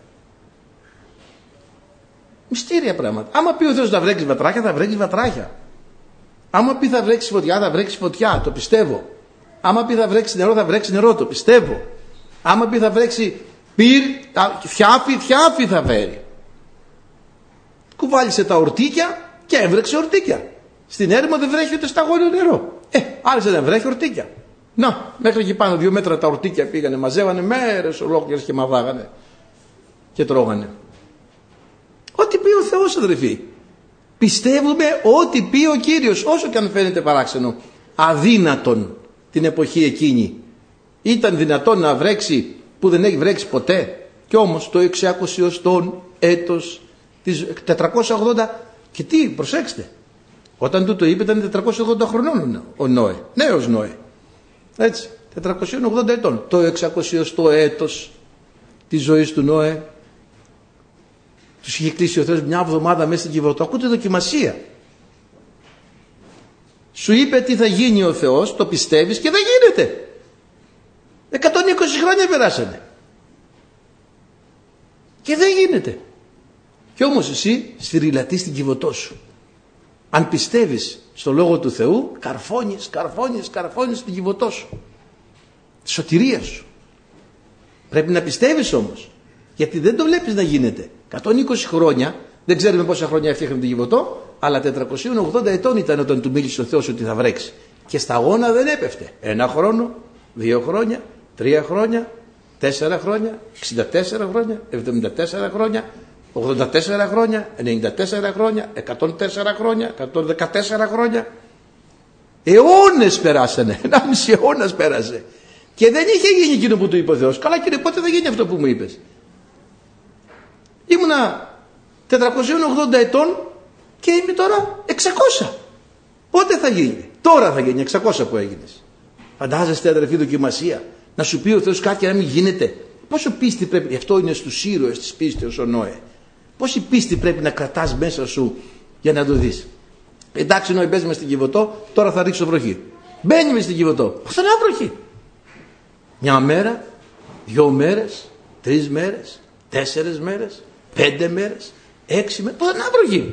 Μυστήρια πράγματα. Άμα πει ο Θεός να βρέξει βατράχια, θα βρέξει βατράχια. Άμα πει θα βρέξει φωτιά, θα βρέξει φωτιά. Το πιστεύω. Άμα πει θα βρέξει νερό, θα βρέξει νερό. Το πιστεύω. Άμα πει θα βρέξει πυρ, θιάφι θα φέρει. Κουβάλισε τα ορτίκια και έβρεξε ορτίκια. Στην έρημο δεν βρέχει ούτε σταγόνιο νερό. Άρχισε να βρέχει ορτίκια. Να, μέχρι εκεί πάνω 2 μέτρα τα ορτίκια πήγανε, μαζεύανε μέρες ολόκληρες και μαβάγανε και τρώγανε. Ό,τι πει ο Θεός, αδερφοί. Πιστεύουμε ό,τι πει ο Κύριος, όσο και αν φαίνεται παράξενο, αδύνατον την εποχή εκείνη. Ήταν δυνατόν να βρέξει που δεν έχει βρέξει ποτέ? Και όμως το 600 έτος της 480 και τι, προσέξτε, όταν του το είπε ήταν 480 χρονών ο Νόε, νέος Νόε, έτσι, 480 ετών. Το 600 έτος της ζωής του Νόε τους είχε κλείσει ο Θεός μια εβδομάδα μέσα στην Κιβωτό. Ακούτε δοκιμασία. Σου είπε τι θα γίνει ο Θεός, το πιστεύεις και δεν γίνεται. 120 χρόνια περάσανε και δεν γίνεται. Και όμως εσύ σφυριλατείς την Κιβωτό σου. Αν πιστεύεις στο Λόγο του Θεού, καρφώνεις την Κιβωτό σου, τη σωτηρία σου. Πρέπει να πιστεύεις όμως, γιατί δεν το βλέπεις να γίνεται. 120 χρόνια, δεν ξέρουμε πόσα χρόνια έφτιαχνε την Κιβωτό, αλλά 480 ετών ήταν όταν του μίλησε ο Θεός ότι θα βρέξει. Και σταγόνα δεν έπεφτε. 1 χρόνο, 2 χρόνια, 3 χρόνια, 4 χρόνια, 64 χρόνια, 74 χρόνια, 84 χρόνια, 94 χρόνια, 104 χρόνια, 114 χρόνια. Αιώνες περάσανε, 1,5 αιώνας πέρασε. Και δεν είχε γίνει εκείνο που του είπε ο Θεός. Καλά κύριε, πότε θα γίνει αυτό που μου είπες? Ήμουνα 480 ετών και είμαι τώρα 600. Πότε θα γίνει? Τώρα θα γίνει, 600 που έγινες. Φαντάζεστε, αδερφή, δοκιμασία. Να σου πει ο Θεός κάτι να μην γίνεται. Πόσο πίστη πρέπει, αυτό είναι στους ήρωες της πίστεως ο Νόε. Πόση πίστη πρέπει να κρατάς μέσα σου για να το δεις. Εντάξει, Νόε, μπες μες στην Κιβωτό, τώρα θα ρίξω βροχή. Μπαίνει μες στην Κιβωτό, πουθενά βροχή. 1 μέρα, 2 μέρες, 3 μέρες, 4 μέρες, 5 μέρες, 6 μέρες, πουθενά βροχή.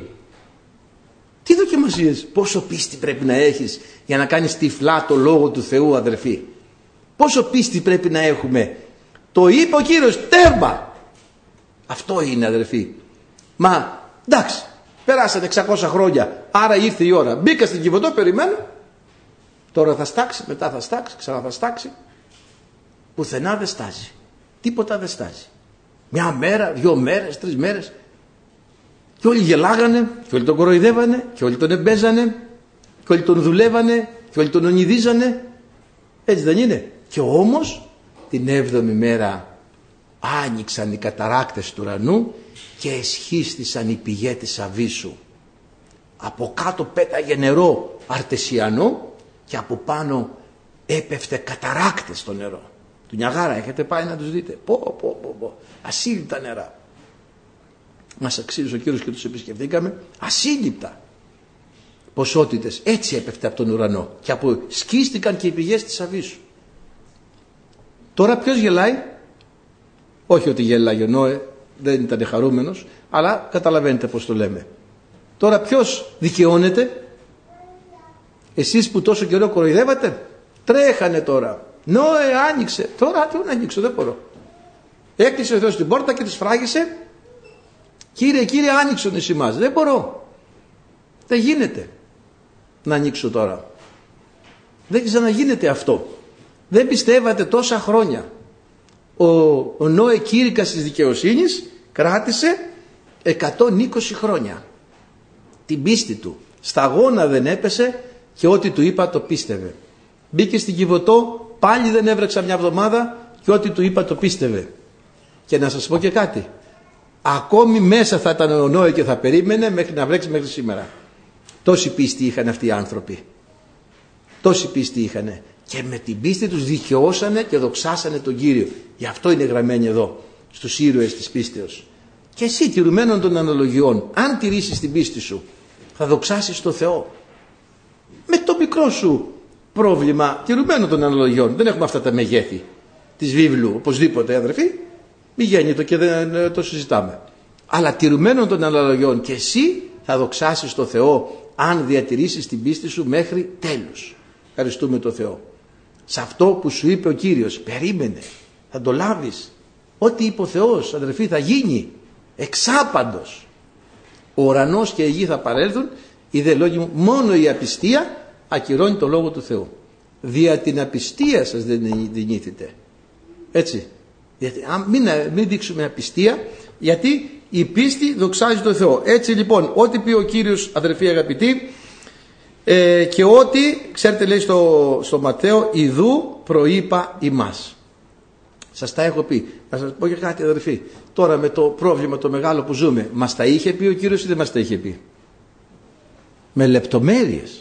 Τι δοκιμασίες, πόσο πίστη πρέπει να έχεις για να κάνεις τυφλά το Λόγο του Θεού, αδερφοί. Πόσο πίστη πρέπει να έχουμε. Το είπε ο Κύριος, τέρμα. Αυτό είναι, αδερφοί. Μα εντάξει, περάσανε 600 χρόνια, άρα ήρθε η ώρα. Μπήκα στην Κιβωτό, περιμένω. Τώρα θα στάξει, μετά θα στάξει, ξανά θα στάξει. Πουθενά δεν στάζει. Τίποτα δεν στάζει. 1 μέρα, 2 μέρες, 3 μέρες. Και όλοι γελάγανε, και όλοι τον κοροϊδεύανε, και όλοι τον εμπέζανε, και όλοι τον δουλεύανε, και όλοι τον ονειδίζανε. Έτσι δεν είναι? Και όμως την 7η μέρα άνοιξαν οι καταράκτες του ουρανού και εσχίστησαν οι πηγές της Αβύσσου. Από κάτω πέταγε νερό αρτεσιανό και από πάνω έπεφτε καταράκτες στο νερό. Του Νιαγάρα έχετε πάει να τους δείτε? Ασύλληπτα νερά. Μας αξίζει ο Κύριος και τους επισκεφθήκαμε. Ασύλληπτα ποσότητες. Έτσι έπεφτε από τον ουρανό. Και από σκίστηκαν και οι πηγές της Αβύσσου. Τώρα ποιος γελάει? Όχι ότι γελάει ο Νόε, δεν ήταν χαρούμενος, αλλά καταλαβαίνετε πως το λέμε. Τώρα ποιος δικαιώνεται? Εσείς που τόσο καιρό κοροϊδεύατε? Τρέχανε τώρα. Νόε, άνοιξε. Τώρα τι να ανοίξω, δεν μπορώ. Έκλεισε ο Θεός την πόρτα και τους φράγισε. Κύριε, άνοιξον εσύ μας. Δεν μπορώ. Δεν γίνεται να ανοίξω τώρα. Δεν ξαναγίνεται αυτό. Δεν πιστεύατε τόσα χρόνια. Ο Νόε, κήρυκας της δικαιοσύνης, κράτησε 120 χρόνια την πίστη του. Σταγόνα δεν έπεσε και ό,τι του είπα το πίστευε. Μπήκε στην Κιβωτό, πάλι δεν έβρεξα μια εβδομάδα και ό,τι του είπα το πίστευε. Και να σας πω και κάτι. Ακόμη μέσα θα ήταν ο Νόε και θα περίμενε μέχρι να βρέξει μέχρι σήμερα. Τόση πίστη είχαν αυτοί οι άνθρωποι. Τόση πίστη είχαν. Και με την πίστη τους δικαιώσανε και δοξάσανε τον Κύριο. Γι' αυτό είναι γραμμένοι εδώ, στους ήρωες της πίστεως. Και εσύ, τηρουμένων των αναλογιών, αν τηρήσεις την πίστη σου, θα δοξάσεις τον Θεό. Με το μικρό σου πρόβλημα, τηρουμένων των αναλογιών. Δεν έχουμε αυτά τα μεγέθη της βίβλου, οπωσδήποτε, αδερφοί. Μη γέννητο και δεν το συζητάμε. Αλλά τηρουμένων των αναλογιών και εσύ θα δοξάσεις τον Θεό, αν διατηρήσεις την πίστη σου μέχρι τέλους. Ευχαριστούμε τον Θεό. Σε αυτό που σου είπε ο Κύριος, περίμενε, θα το λάβεις. Ό,τι είπε ο Θεός, αδερφοί, θα γίνει εξάπαντος. Ο ουρανός και η γη θα παρέλθουν, οι δε λόγοι μου, μόνο η απιστία ακυρώνει το λόγο του Θεού. Δια την απιστία σας δεν δυνήθητε. Έτσι. Γιατί, μην δείξουμε απιστία, γιατί η πίστη δοξάζει τον Θεό. Έτσι λοιπόν, ό,τι πει ο Κύριος, αδερφοί αγαπητοί, και ότι, ξέρετε, λέει στο Ματθαίο, ιδού προείπα ημάς. Σας τα έχω πει. Να σας πω και κάτι, αδερφοί. Τώρα με το πρόβλημα το μεγάλο που ζούμε, μας τα είχε πει ο Κύριος ή δεν μας τα είχε πει? Με λεπτομέρειες.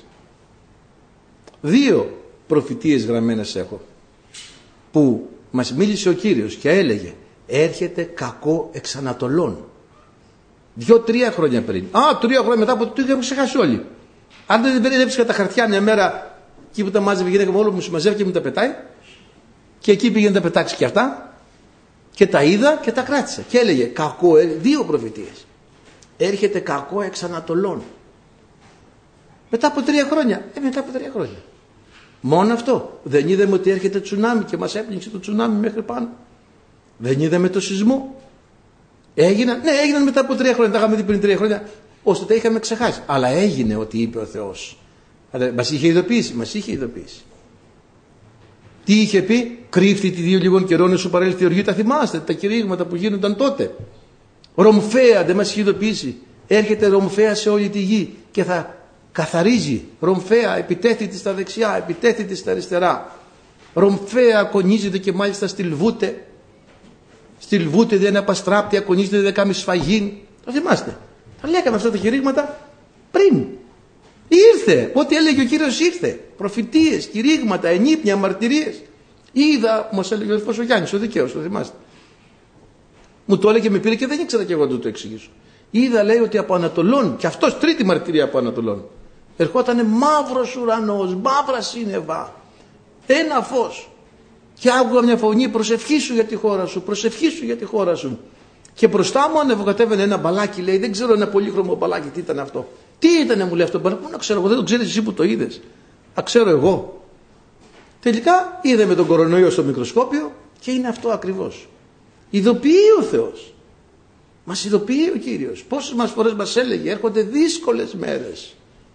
2 προφητείες γραμμένες έχω, που μας μίλησε ο Κύριος και έλεγε, έρχεται κακό εξ Ανατολών. 2-3 χρόνια πριν. 3 χρόνια μετά που το είχαμε ξεχάσει όλοι. Αν δεν έβρισκα τα χαρτιά μια μέρα, εκεί που τα μάζευε η γυναίκα μου, όλο μου συμμαζεύει και μου τα πετάει, και εκεί πήγαινε να τα πετάξει και αυτά, και τα είδα και τα κράτησα. Και έλεγε κακό, 2 προφητείες. Έρχεται κακό εξ Ανατολών. Μετά από 3 χρόνια. Μετά από 3 χρόνια. Μόνο αυτό. Δεν είδαμε ότι έρχεται τσουνάμι και μας έπληξε το τσουνάμι μέχρι πάνω? Δεν είδαμε το σεισμό? Έγιναν μετά από 3 χρόνια. Τα είχαμε δει πριν 3 χρόνια, ώστε τα είχαμε ξεχάσει. Αλλά έγινε ό,τι είπε ο Θεός. Μας είχε ειδοποιήσει. Τι είχε πει? Κρύφτη τη 2 λίγων καιρών να σου παρέλθει η οργή. Τα θυμάστε τα κηρύγματα που γίνονταν τότε? Ρομφαία, δεν μας είχε ειδοποιήσει? Έρχεται ρομφαία σε όλη τη γη και θα καθαρίζει. Ρομφαία επιτέθητη στα δεξιά, επιτέθητη στα αριστερά. Ρομφαία ακονίζεται και μάλιστα στυλβούται. Στυλβούται, δεν απαστράπτει, ακονίζεται, δεν κάνει σφαγή. Το θυμάστε? Τα λέγαμε αυτά τα κηρύγματα πριν. Ήρθε, ό,τι έλεγε ο Κύριος ήρθε. Προφητείες, κηρύγματα, ενύπνια, μαρτυρίες. Είδα, μας έλεγε ο ο Γιάννης, ο δικαίος, το θυμάστε? Μου το έλεγε, με πήρε και δεν ήξερα και εγώ να το εξηγήσω. Είδα, λέει, ότι από Ανατολών, και αυτός τρίτη μαρτυρία από Ανατολών, ερχότανε μαύρος ουρανός, μαύρα σύννεφα, ένα φως. Και άκουγα μια φωνή, προσευχήσου για τη χώρα σου, προσευχήσου για τη χώρα σου. Και μπροστά μου ανεβοκατέβαινε ένα μπαλάκι, λέει, δεν ξέρω, ένα πολύχρωμο μπαλάκι, τι ήταν αυτό? Τι ήτανε, μου λέει, αυτό το μπαλάκι? Πού να ξέρω εγώ, δεν το ξέρεις εσύ που το είδες? Ξέρω εγώ. Τελικά είδε με τον κορονοϊό στο μικροσκόπιο και είναι αυτό ακριβώς. Ειδοποιεί ο Θεός. Μας ειδοποιεί ο Κύριος. Πόσες μας φορές μας έλεγε, έρχονται δύσκολες μέρες.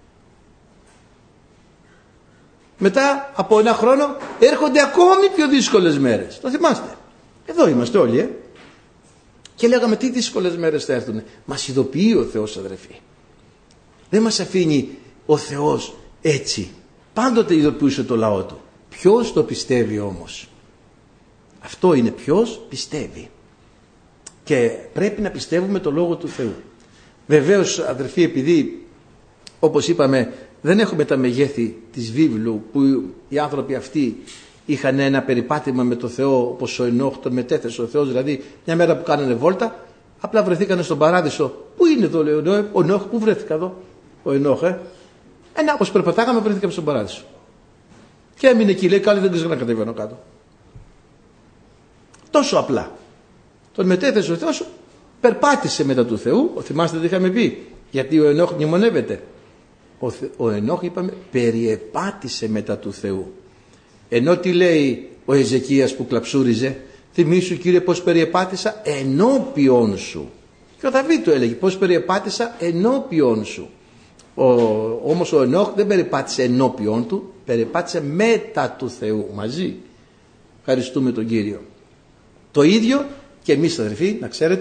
Μετά από 1 χρόνο έρχονται ακόμη πιο δύσκολες μέρες. Το θυμάστε? Εδώ είμαστε όλοι, Και λέγαμε, τι δύσκολες μέρες θα έρθουν? Μας ειδοποιεί ο Θεός, αδερφοί. Δεν μας αφήνει ο Θεός έτσι. Πάντοτε ειδοποιούσε το λαό του. Ποιος το πιστεύει όμως? Αυτό είναι, ποιος πιστεύει. Και πρέπει να πιστεύουμε το Λόγο του Θεού. Βεβαίως, αδερφοί, επειδή όπως είπαμε δεν έχουμε τα μεγέθη της βίβλου που οι άνθρωποι αυτοί είχαν ένα περιπάτημα με το Θεό, όπως ο Ενόχ τον μετέθεσε ο Θεός, δηλαδή μια μέρα που κάνανε βόλτα απλά βρεθήκανε στον παράδεισο. Πού είναι εδώ, λέει ο Ενόχ? Πού βρέθηκα εδώ ο Ενόχ? Όπως περπατάγαμε βρεθήκαμε στον παράδεισο. Και έμεινε εκεί, λέει, καλή, δεν ξέρω να κατεβαίνω κάτω. Τόσο απλά. Τον μετέθεσε ο Θεός, περπάτησε μετά του Θεού. Θυμάστε τι είχαμε πει? Γιατί ο Ενόχ μνημονεύεται. Ο Ενόχ, είπαμε, περιεπάτησε μετά του Θεού. Ενώ τι λέει ο Εζεκίας που κλαψούριζε? Θυμήσου, Κύριε, πως περιεπάτησα ενώπιον σου. Και ο Δαβίδ του έλεγε, πως περιεπάτησα ενώπιον σου. Όμως ο Ενόχ δεν περιπάτησε ενώπιον του, περιπάτησε μετά του Θεού, μαζί. Ευχαριστούμε τον Κύριο. Το ίδιο και εμείς, αδερφοί, να ξέρετε,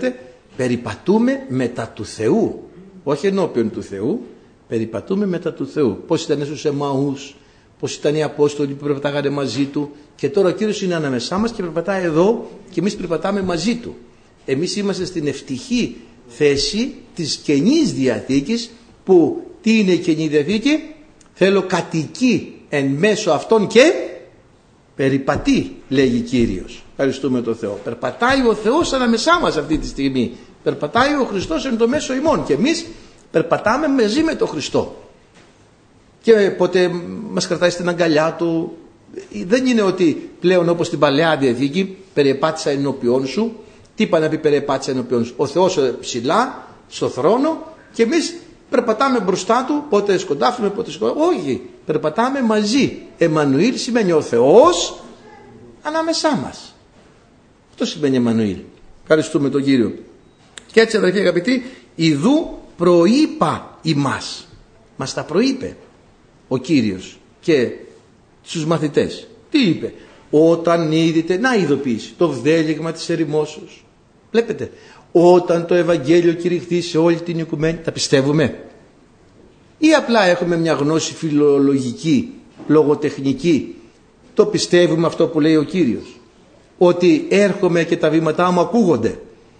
περιπατούμε μετά του Θεού, όχι ενώπιον του Θεού, περιπατούμε μετά του Θεού. Πώς ήταν στους Εμαούς, πώς ήταν οι Απόστολοι που περπατάγανε μαζί του, και τώρα ο Κύριος είναι ανάμεσά μας και περπατάει εδώ και εμείς περπατάμε μαζί του. Εμείς είμαστε στην ευτυχή θέση της Καινής Διαθήκης, που τι είναι η Καινή Διαθήκη? Θέλω κατοικεί εν μέσω αυτών και περιπατεί, λέγει Κύριος. Ευχαριστούμε τον Θεό. Περπατάει ο Θεός ανάμεσά μας αυτή τη στιγμή. Περπατάει ο Χριστός εν το μέσο ημών και εμείς περπατάμε μαζί με τον Χριστό. Και πότε μας κρατάει στην αγκαλιά του. Δεν είναι ότι πλέον όπως στην Παλαιά Διαθήκη, περιεπάτησα ενώπιόν σου. Τι είπα να πει περιεπάτησα ενώπιόν σου? Ο Θεός ψηλά στο θρόνο και εμείς περπατάμε μπροστά του, πότε σκοντάφτουμε, πότε σκοντάφτουμε. Όχι, περπατάμε μαζί. Εμμανουήλ σημαίνει ο Θεός ανάμεσά μας. Αυτό σημαίνει Εμμανουήλ. Ευχαριστούμε τον Κύριο. Και έτσι, αδελφοί αγαπητοί, ιδού προείπα ημάς. Μας τα προείπε ο Κύριος και στους μαθητές. Τι είπε? Όταν είδите, να ειδοποιήσει, το βδέλιγμα της ερημόσεως. Βλέπετε, όταν το Ευαγγέλιο κηρυχθεί σε όλη την οικουμένη, τα πιστεύουμε? Ή απλά έχουμε μια γνώση φιλολογική, λογοτεχνική? Το πιστεύουμε αυτό που λέει ο Κύριος? Ότι έρχομαι και τα βήματά μου ακούγονται?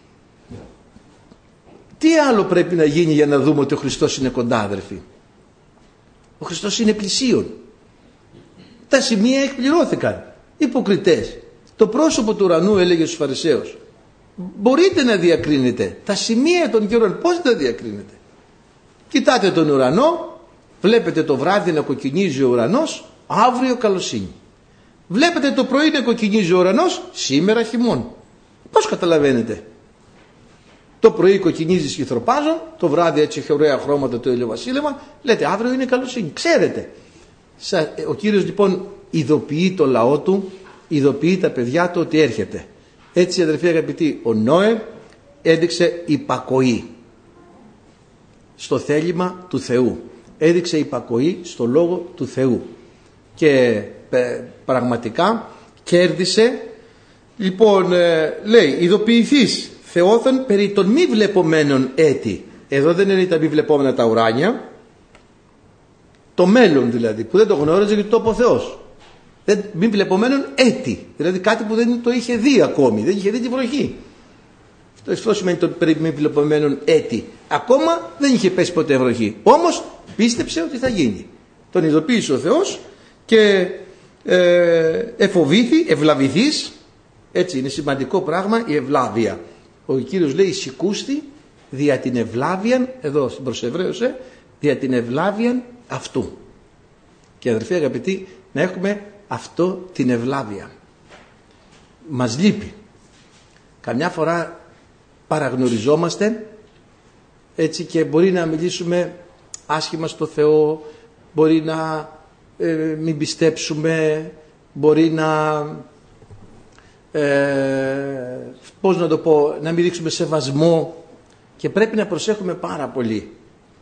Τι άλλο πρέπει να γίνει για να δούμε ότι ο Χριστός είναι κοντά, αδερφοί? Ο Χριστός είναι πλησίον. Τα σημεία εκπληρώθηκαν. Υποκριτές. Το πρόσωπο του ουρανού, έλεγε στους Φαρισαίους, μπορείτε να διακρίνετε τα σημεία των καιρών? Πώς τα διακρίνετε? Κοιτάτε τον ουρανό, βλέπετε το βράδυ να κοκκινίζει ο ουρανός, αύριο καλοσύνη. Βλέπετε το πρωί να κοκκινίζει ο ουρανός, σήμερα χειμών. Πώς καταλαβαίνετε? Το πρωί κοκκινίζει σχηθροπάζον, το βράδυ έτσι έχει ωραία χρώματα το ηλιοβασίλεμα, λέτε αύριο είναι καλοσύνη. Ξέρετε. Ο Κύριος λοιπόν ειδοποιεί το λαό του, ειδοποιεί τα παιδιά του ότι έρχεται. Έτσι, αδελφοί αγαπητοί, ο Νόε έδειξε υπακοή στο θέλημα του Θεού. Έδειξε υπακοή στο λόγο του Θεού. Και πραγματικά κέρδισε. Λοιπόν, λέει, ειδοποιηθείς Θεόθεν περί των μη βλεπωμένων έτη. Εδώ δεν είναι τα μη βλεπόμενα τα ουράνια, το μέλλον δηλαδή, που δεν το γνώριζε γιατί το είπε ο Θεός. Μη βλεπωμένων έτη, δηλαδή κάτι που δεν το είχε δει ακόμη, δεν είχε δει τη βροχή. Αυτό σημαίνει το περί μη βλεπωμένων έτη. Ακόμα δεν είχε πέσει ποτέ βροχή, όμως πίστεψε ότι θα γίνει. Τον ειδοποίησε ο Θεός και εφοβήθη, ευλαβηθείς. Έτσι είναι σημαντικό πράγμα η ευλάβεια. Ο Κύριος λέει σηκούστη δια την ευλάβειαν, εδώ στην προς Εβραίους, δια την ευλάβειαν αυτού. Και αδερφοί αγαπητοί, να έχουμε αυτό την ευλάβεια. Μας λείπει. Καμιά φορά παραγνωριζόμαστε έτσι και μπορεί να μιλήσουμε άσχημα στο Θεό, μπορεί να μην πιστέψουμε, μπορεί να πώς να το πω, να μην δείξουμε σεβασμό, και πρέπει να προσέχουμε πάρα πολύ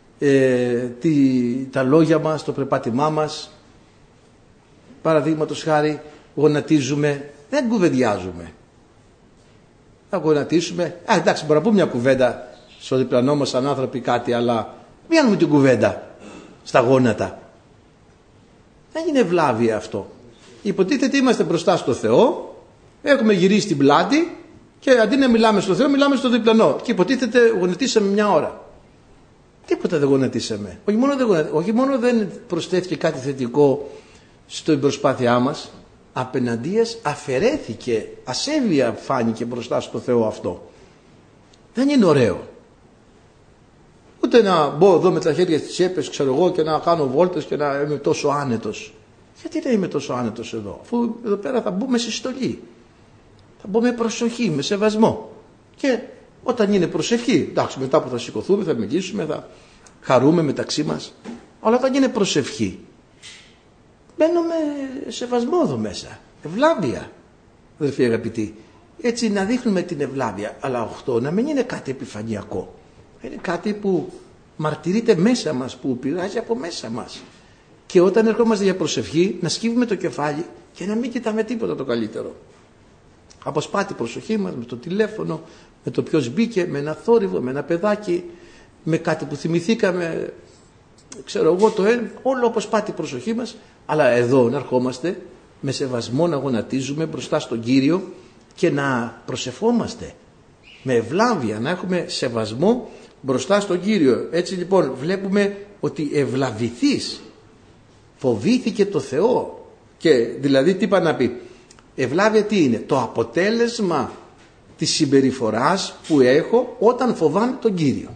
τα λόγια μας, το περπάτημά μας. Παραδείγματος χάρη, γονατίζουμε, δεν κουβεντιάζουμε. Θα γονατίσουμε, εντάξει, μπορούμε να πούμε μια κουβέντα στο διπλανό μας σαν άνθρωποι κάτι, αλλά μην κάνουμε την κουβέντα στα γόνατα. Δεν είναι ευλάβεια αυτό. Υποτίθεται είμαστε μπροστά στο Θεό, έχουμε γυρίσει την πλάτη και αντί να μιλάμε στο Θεό, μιλάμε στο διπλανό. Και υποτίθεται γονατίσαμε μια ώρα. Τίποτα δεν γονατίσαμε. Όχι μόνο δεν προσθέθηκε κάτι θετικό στην προσπάθειά μας, απέναντίας αφαιρέθηκε, ασέβεια φάνηκε μπροστά στο Θεό αυτό. Δεν είναι ωραίο. Ούτε να μπω εδώ με τα χέρια στις τσέπες, ξέρω εγώ, και να κάνω βόλτες και να είμαι τόσο άνετος. Γιατί να είμαι τόσο άνετος εδώ, αφού εδώ πέρα θα μπούμε σε στολή. Θα μπω με προσοχή, με σεβασμό. Και όταν είναι προσευχή, εντάξει, μετά που θα σηκωθούμε, θα μιλήσουμε, θα χαρούμε μεταξύ μας. Αλλά όταν είναι προσευχή, μπαίνω με σεβασμό εδώ μέσα. Ευλάβεια, αδελφοί αγαπητοί. Έτσι να δείχνουμε την ευλάβεια. Αλλά αυτό να μην είναι κάτι επιφανειακό. Είναι κάτι που μαρτυρείται μέσα μας, που πειράζει από μέσα μας. Και όταν ερχόμαστε για προσευχή, να σκύβουμε το κεφάλι και να μην κοιτάμε τίποτα το καλύτερο. Αποσπά την προσοχή μας με το τηλέφωνο, με το ποιος μπήκε, με ένα θόρυβο, με ένα παιδάκι, με κάτι που θυμηθήκαμε, ξέρω εγώ όλο όπως πάτη η προσοχή μας. Αλλά εδώ να ερχόμαστε με σεβασμό, να γονατίζουμε μπροστά στον Κύριο και να προσευχόμαστε με ευλάβεια, να έχουμε σεβασμό μπροστά στον Κύριο. Έτσι λοιπόν βλέπουμε ότι ευλαβηθείς, φοβήθηκε το Θεό. Και δηλαδή τι είπα να πει, ευλάβεια τι είναι? Το αποτέλεσμα της συμπεριφοράς που έχω όταν φοβάμαι τον Κύριο.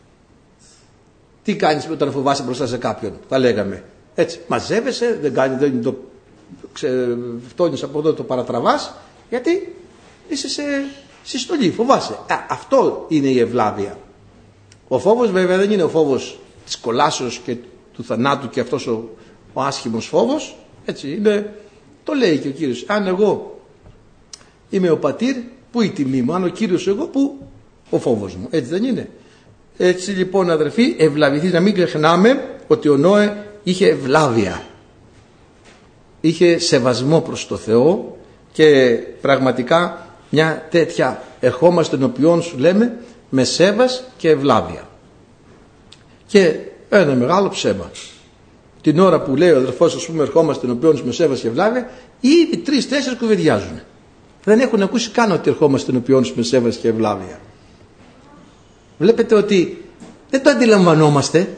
Τι κάνεις όταν φοβάσαι μπροστά σε κάποιον? Θα λέγαμε έτσι, μαζεύεσαι, δεν το φτώνεις από εδώ, το παρατραβάς, γιατί είσαι σε συστολή, φοβάσαι. Αυτό είναι η ευλάβεια. Ο φόβος βέβαια δεν είναι ο φόβος της κολάσεως και του θανάτου και αυτός ο άσχημος φόβος. Έτσι είναι, το λέει και ο Κύριος. Αν εγώ είμαι ο πατήρ, πού η τιμή μου? Αν ο Κύριος εγώ, πού ο φόβος μου? Έτσι δεν είναι? Έτσι λοιπόν αδερφοί, ευλαβηθείς. Να μην ξεχνάμε ότι ο Νόε είχε ευλάβεια, είχε σεβασμό προς το Θεό, και πραγματικά μια τέτοια ερχόμαστε ενώπιόν σου, λέμε, με σέβας και ευλάβεια. Και ένα μεγάλο ψέμα, την ώρα που λέει ο αδερφός, ας πούμε, ερχόμαστε ενώπιόν σου με σέβας και ευλάβεια, ήδη 3-4 κουβεντιάζουν. Δεν έχουν ακούσει καν ότι ερχόμαστε ενώπιόν σου με σέβας και ευλάβεια. Βλέπετε ότι δεν το αντιλαμβανόμαστε.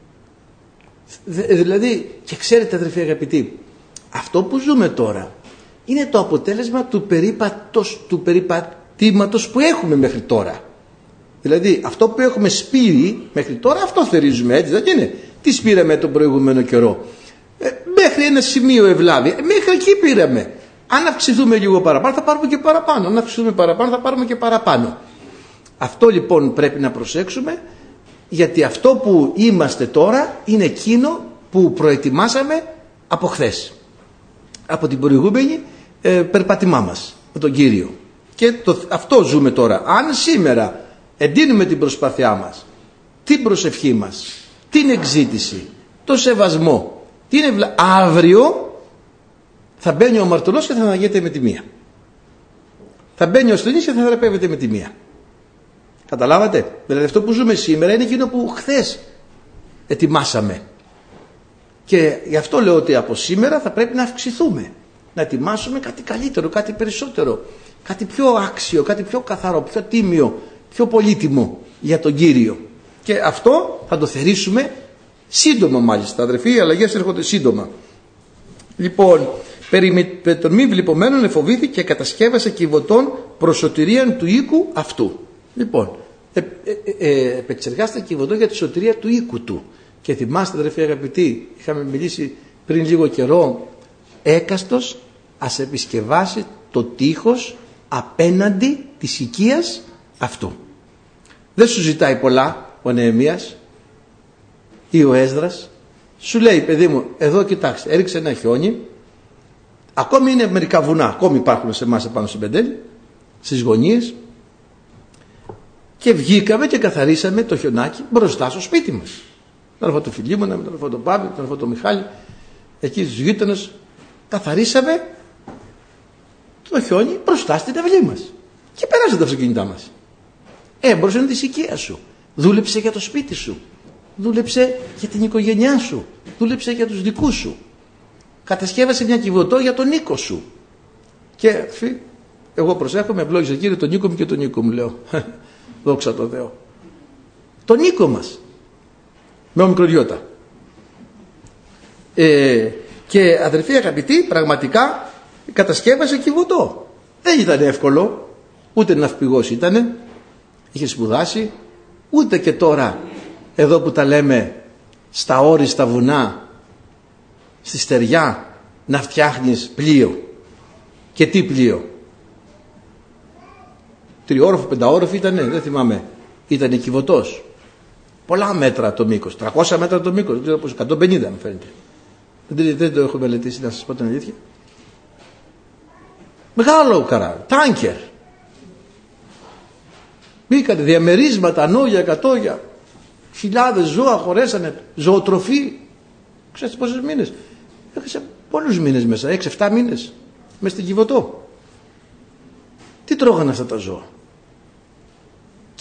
Δηλαδή, και ξέρετε αδερφοί αγαπητοί, αυτό που ζούμε τώρα είναι το αποτέλεσμα του περιπατήματος που έχουμε μέχρι τώρα. Δηλαδή αυτό που έχουμε σπείρει μέχρι τώρα, αυτό θερίζουμε, έτσι δεν είναι? Τι σπήραμε τον προηγούμενο καιρό? Μέχρι ένα σημείο ευλάβεια, μέχρι εκεί πήραμε. Αν αυξηθούμε λίγο παραπάνω θα πάρουμε και παραπάνω, αν αυξηθούμε παραπάνω θα πάρουμε και παραπάνω. Αυτό λοιπόν πρέπει να προσέξουμε, γιατί αυτό που είμαστε τώρα είναι εκείνο που προετοιμάσαμε από χθες, από την προηγούμενη περπατημά μας με τον Κύριο. Και αυτό ζούμε τώρα. Αν σήμερα εντείνουμε την προσπάθειά μας, την προσευχή μας, την εξήτηση, το σεβασμό, αύριο θα μπαίνει ο αμαρτωλός και θα αναγέται με τη μία. Θα μπαίνει ο ασθενής και θα θεραπεύεται με τη μία. Καταλάβατε? Δηλαδή αυτό που ζούμε σήμερα είναι εκείνο που χθες ετοιμάσαμε. Και γι' αυτό λέω ότι από σήμερα θα πρέπει να αυξηθούμε. Να ετοιμάσουμε κάτι καλύτερο, κάτι περισσότερο, κάτι πιο άξιο, κάτι πιο καθαρό, πιο τίμιο, πιο πολύτιμο για τον Κύριο. Και αυτό θα το θερήσουμε σύντομα μάλιστα, αδερφοί, οι αλλαγές έρχονται σύντομα. Λοιπόν, περί των μη βληπομένων εφοβήθη και κατασκεύασε κυβωτών προς σωτηρίαν του οίκου αυτού. Λοιπόν, επεξεργάστε κυβωτό για τη σωτηρία του οίκου του. Και θυμάστε αδερφοί αγαπητοί, είχαμε μιλήσει πριν λίγο καιρό, έκαστος ας επισκευάσει το τείχος απέναντι της οικίας αυτού. Δεν σου ζητάει πολλά ο Νεεμίας ή ο Έσδρας. Σου λέει, παιδί μου, εδώ κοιτάξτε, έριξε ένα χιόνι, ακόμη είναι μερικά βουνά, ακόμη υπάρχουν σε εμάς επάνω στην Πεντέλη, στις γωνίες, και βγήκαμε και καθαρίσαμε το χιονάκι μπροστά στο σπίτι μας. Τον αδερφό του Φιλίμωνα, τον αδερφό του Παύλη, τον αδερφό του Μιχάλη, εκεί στους γείτονες, καθαρίσαμε το χιόνι μπροστά στην αυλή μας. Και περάσαν τα αυτοκίνητά μας. Έμπροσαν τη οικία σου. Δούλεψε για το σπίτι σου. Δούλεψε για την οικογένειά σου. Δούλεψε για τους δικούς σου. Κατασκεύασε μια κυβωτό για τον οίκο σου. Και εγώ προσέχομαι, ευλόγησε Κύριε τον οίκο μου και τον οίκο μου, λέω. Δόξα τω Θεώ. Τον οίκο μας. Με ομικροδιώτα. Και αδερφοί αγαπητοί, πραγματικά κατασκεύασε κυβωτό. Δεν ήταν εύκολο, ούτε ναυπηγός ήτανε, είχε σπουδάσει, ούτε και τώρα εδώ που τα λέμε στα όριστα βουνά, στη στεριά, να φτιάχνεις πλοίο. Και τι πλοίο? 3όροφο, 5όροφο ήτανε, δεν θυμάμαι, ήτανε κυβωτός. Πολλά μέτρα το μήκος, 300 μέτρα το μήκος, δεν ξέρω πώς, 150 μου φαίνεται. Δεν το έχω μελετήσει, να σας πω την αλήθεια. Μεγάλο καράβι, τάνκερ. Μπήκανε διαμερίσματα, ανώγια, κατόγια. Χιλιάδες ζώα χωρέσανε, ζωοτροφή. Ξέρετε πόσες μήνες? Έχασε πολλούς μήνες μέσα, 6-7 μήνες, μέσα στην κυβωτό. Τι τρώγανε αυτά τα ζώα?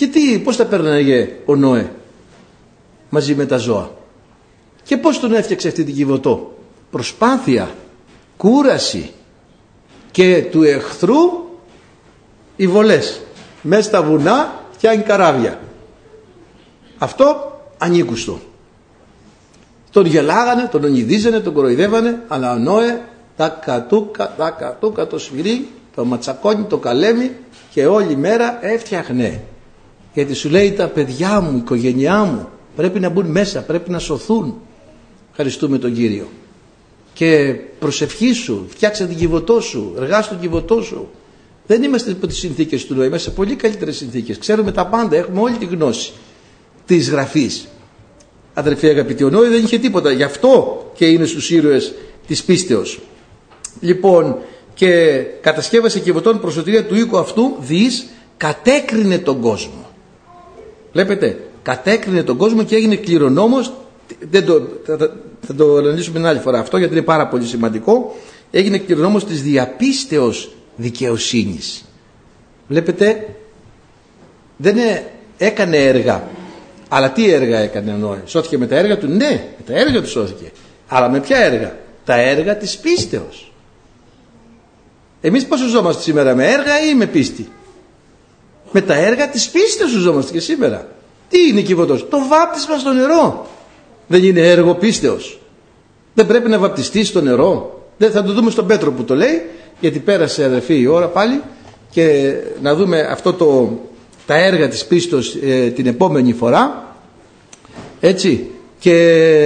Και πώς τα πέρναγε ο Νόε μαζί με τα ζώα? Και πώς τον έφτιαξε αυτή την Κιβωτό? Προσπάθεια, κούραση και του εχθρού οι βολές. Μέσα στα βουνά φτιάχνει καράβια. Αυτό ανήκουστο. Τον γελάγανε, τον ονειδίζανε, τον κοροϊδεύανε, αλλά ο Νόε τα κατούκα το σφυρί, το ματσακόνι, το καλέμι και όλη μέρα έφτιαχνε. Γιατί σου λέει τα παιδιά μου, η οικογένειά μου πρέπει να μπουν μέσα, πρέπει να σωθούν. Ευχαριστούμε τον Κύριο. Και προσευχή σου, φτιάξε την Κιβωτό σου, εργάσου την Κιβωτό σου. Δεν είμαστε υπό τις συνθήκες του Νόε, είμαστε σε πολύ καλύτερες συνθήκες. Ξέρουμε τα πάντα, έχουμε όλη τη γνώση της γραφής. Αδερφοί αγαπητοί, ο Νόε δεν είχε τίποτα, γι' αυτό και είναι στους ήρωες της πίστεως. Λοιπόν, και κατασκεύασε Κιβωτόν προς σωτηρία του οίκου αυτού, διείς κατέκρινε τον κόσμο. Βλέπετε, κατέκρινε τον κόσμο και έγινε κληρονόμος. Θα το αναλύσουμε μια άλλη φορά αυτό, γιατί είναι πάρα πολύ σημαντικό. Έγινε κληρονόμος της διαπίστεως δικαιοσύνης. Βλέπετε, δεν έκανε έργα. Αλλά τι έργα έκανε ο Νόε? Σώθηκε με τα έργα του? Ναι, με τα έργα του σώθηκε. Αλλά με ποια έργα? Τα έργα της πίστεως. Εμείς πώς ζώμαστε σήμερα, με έργα ή με πίστη? Με τα έργα της πίστεως ζώμαστε και σήμερα. Τι είναι η Κιβωτός? Το βάπτισμα στο νερό. Δεν είναι έργο πίστεως? Δεν πρέπει να βαπτιστείς στο νερό? Δεν θα το δούμε στον Πέτρο που το λέει, γιατί πέρασε αδερφοί η ώρα πάλι, και να δούμε αυτό τα έργα της πίστεως την επόμενη φορά, έτσι, και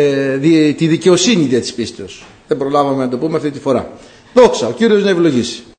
τη δικαιοσύνη δια της πίστεως. Δεν προλάβαμε να το πούμε αυτή τη φορά. Δόξα, ο Κύριος να ευλογήσει.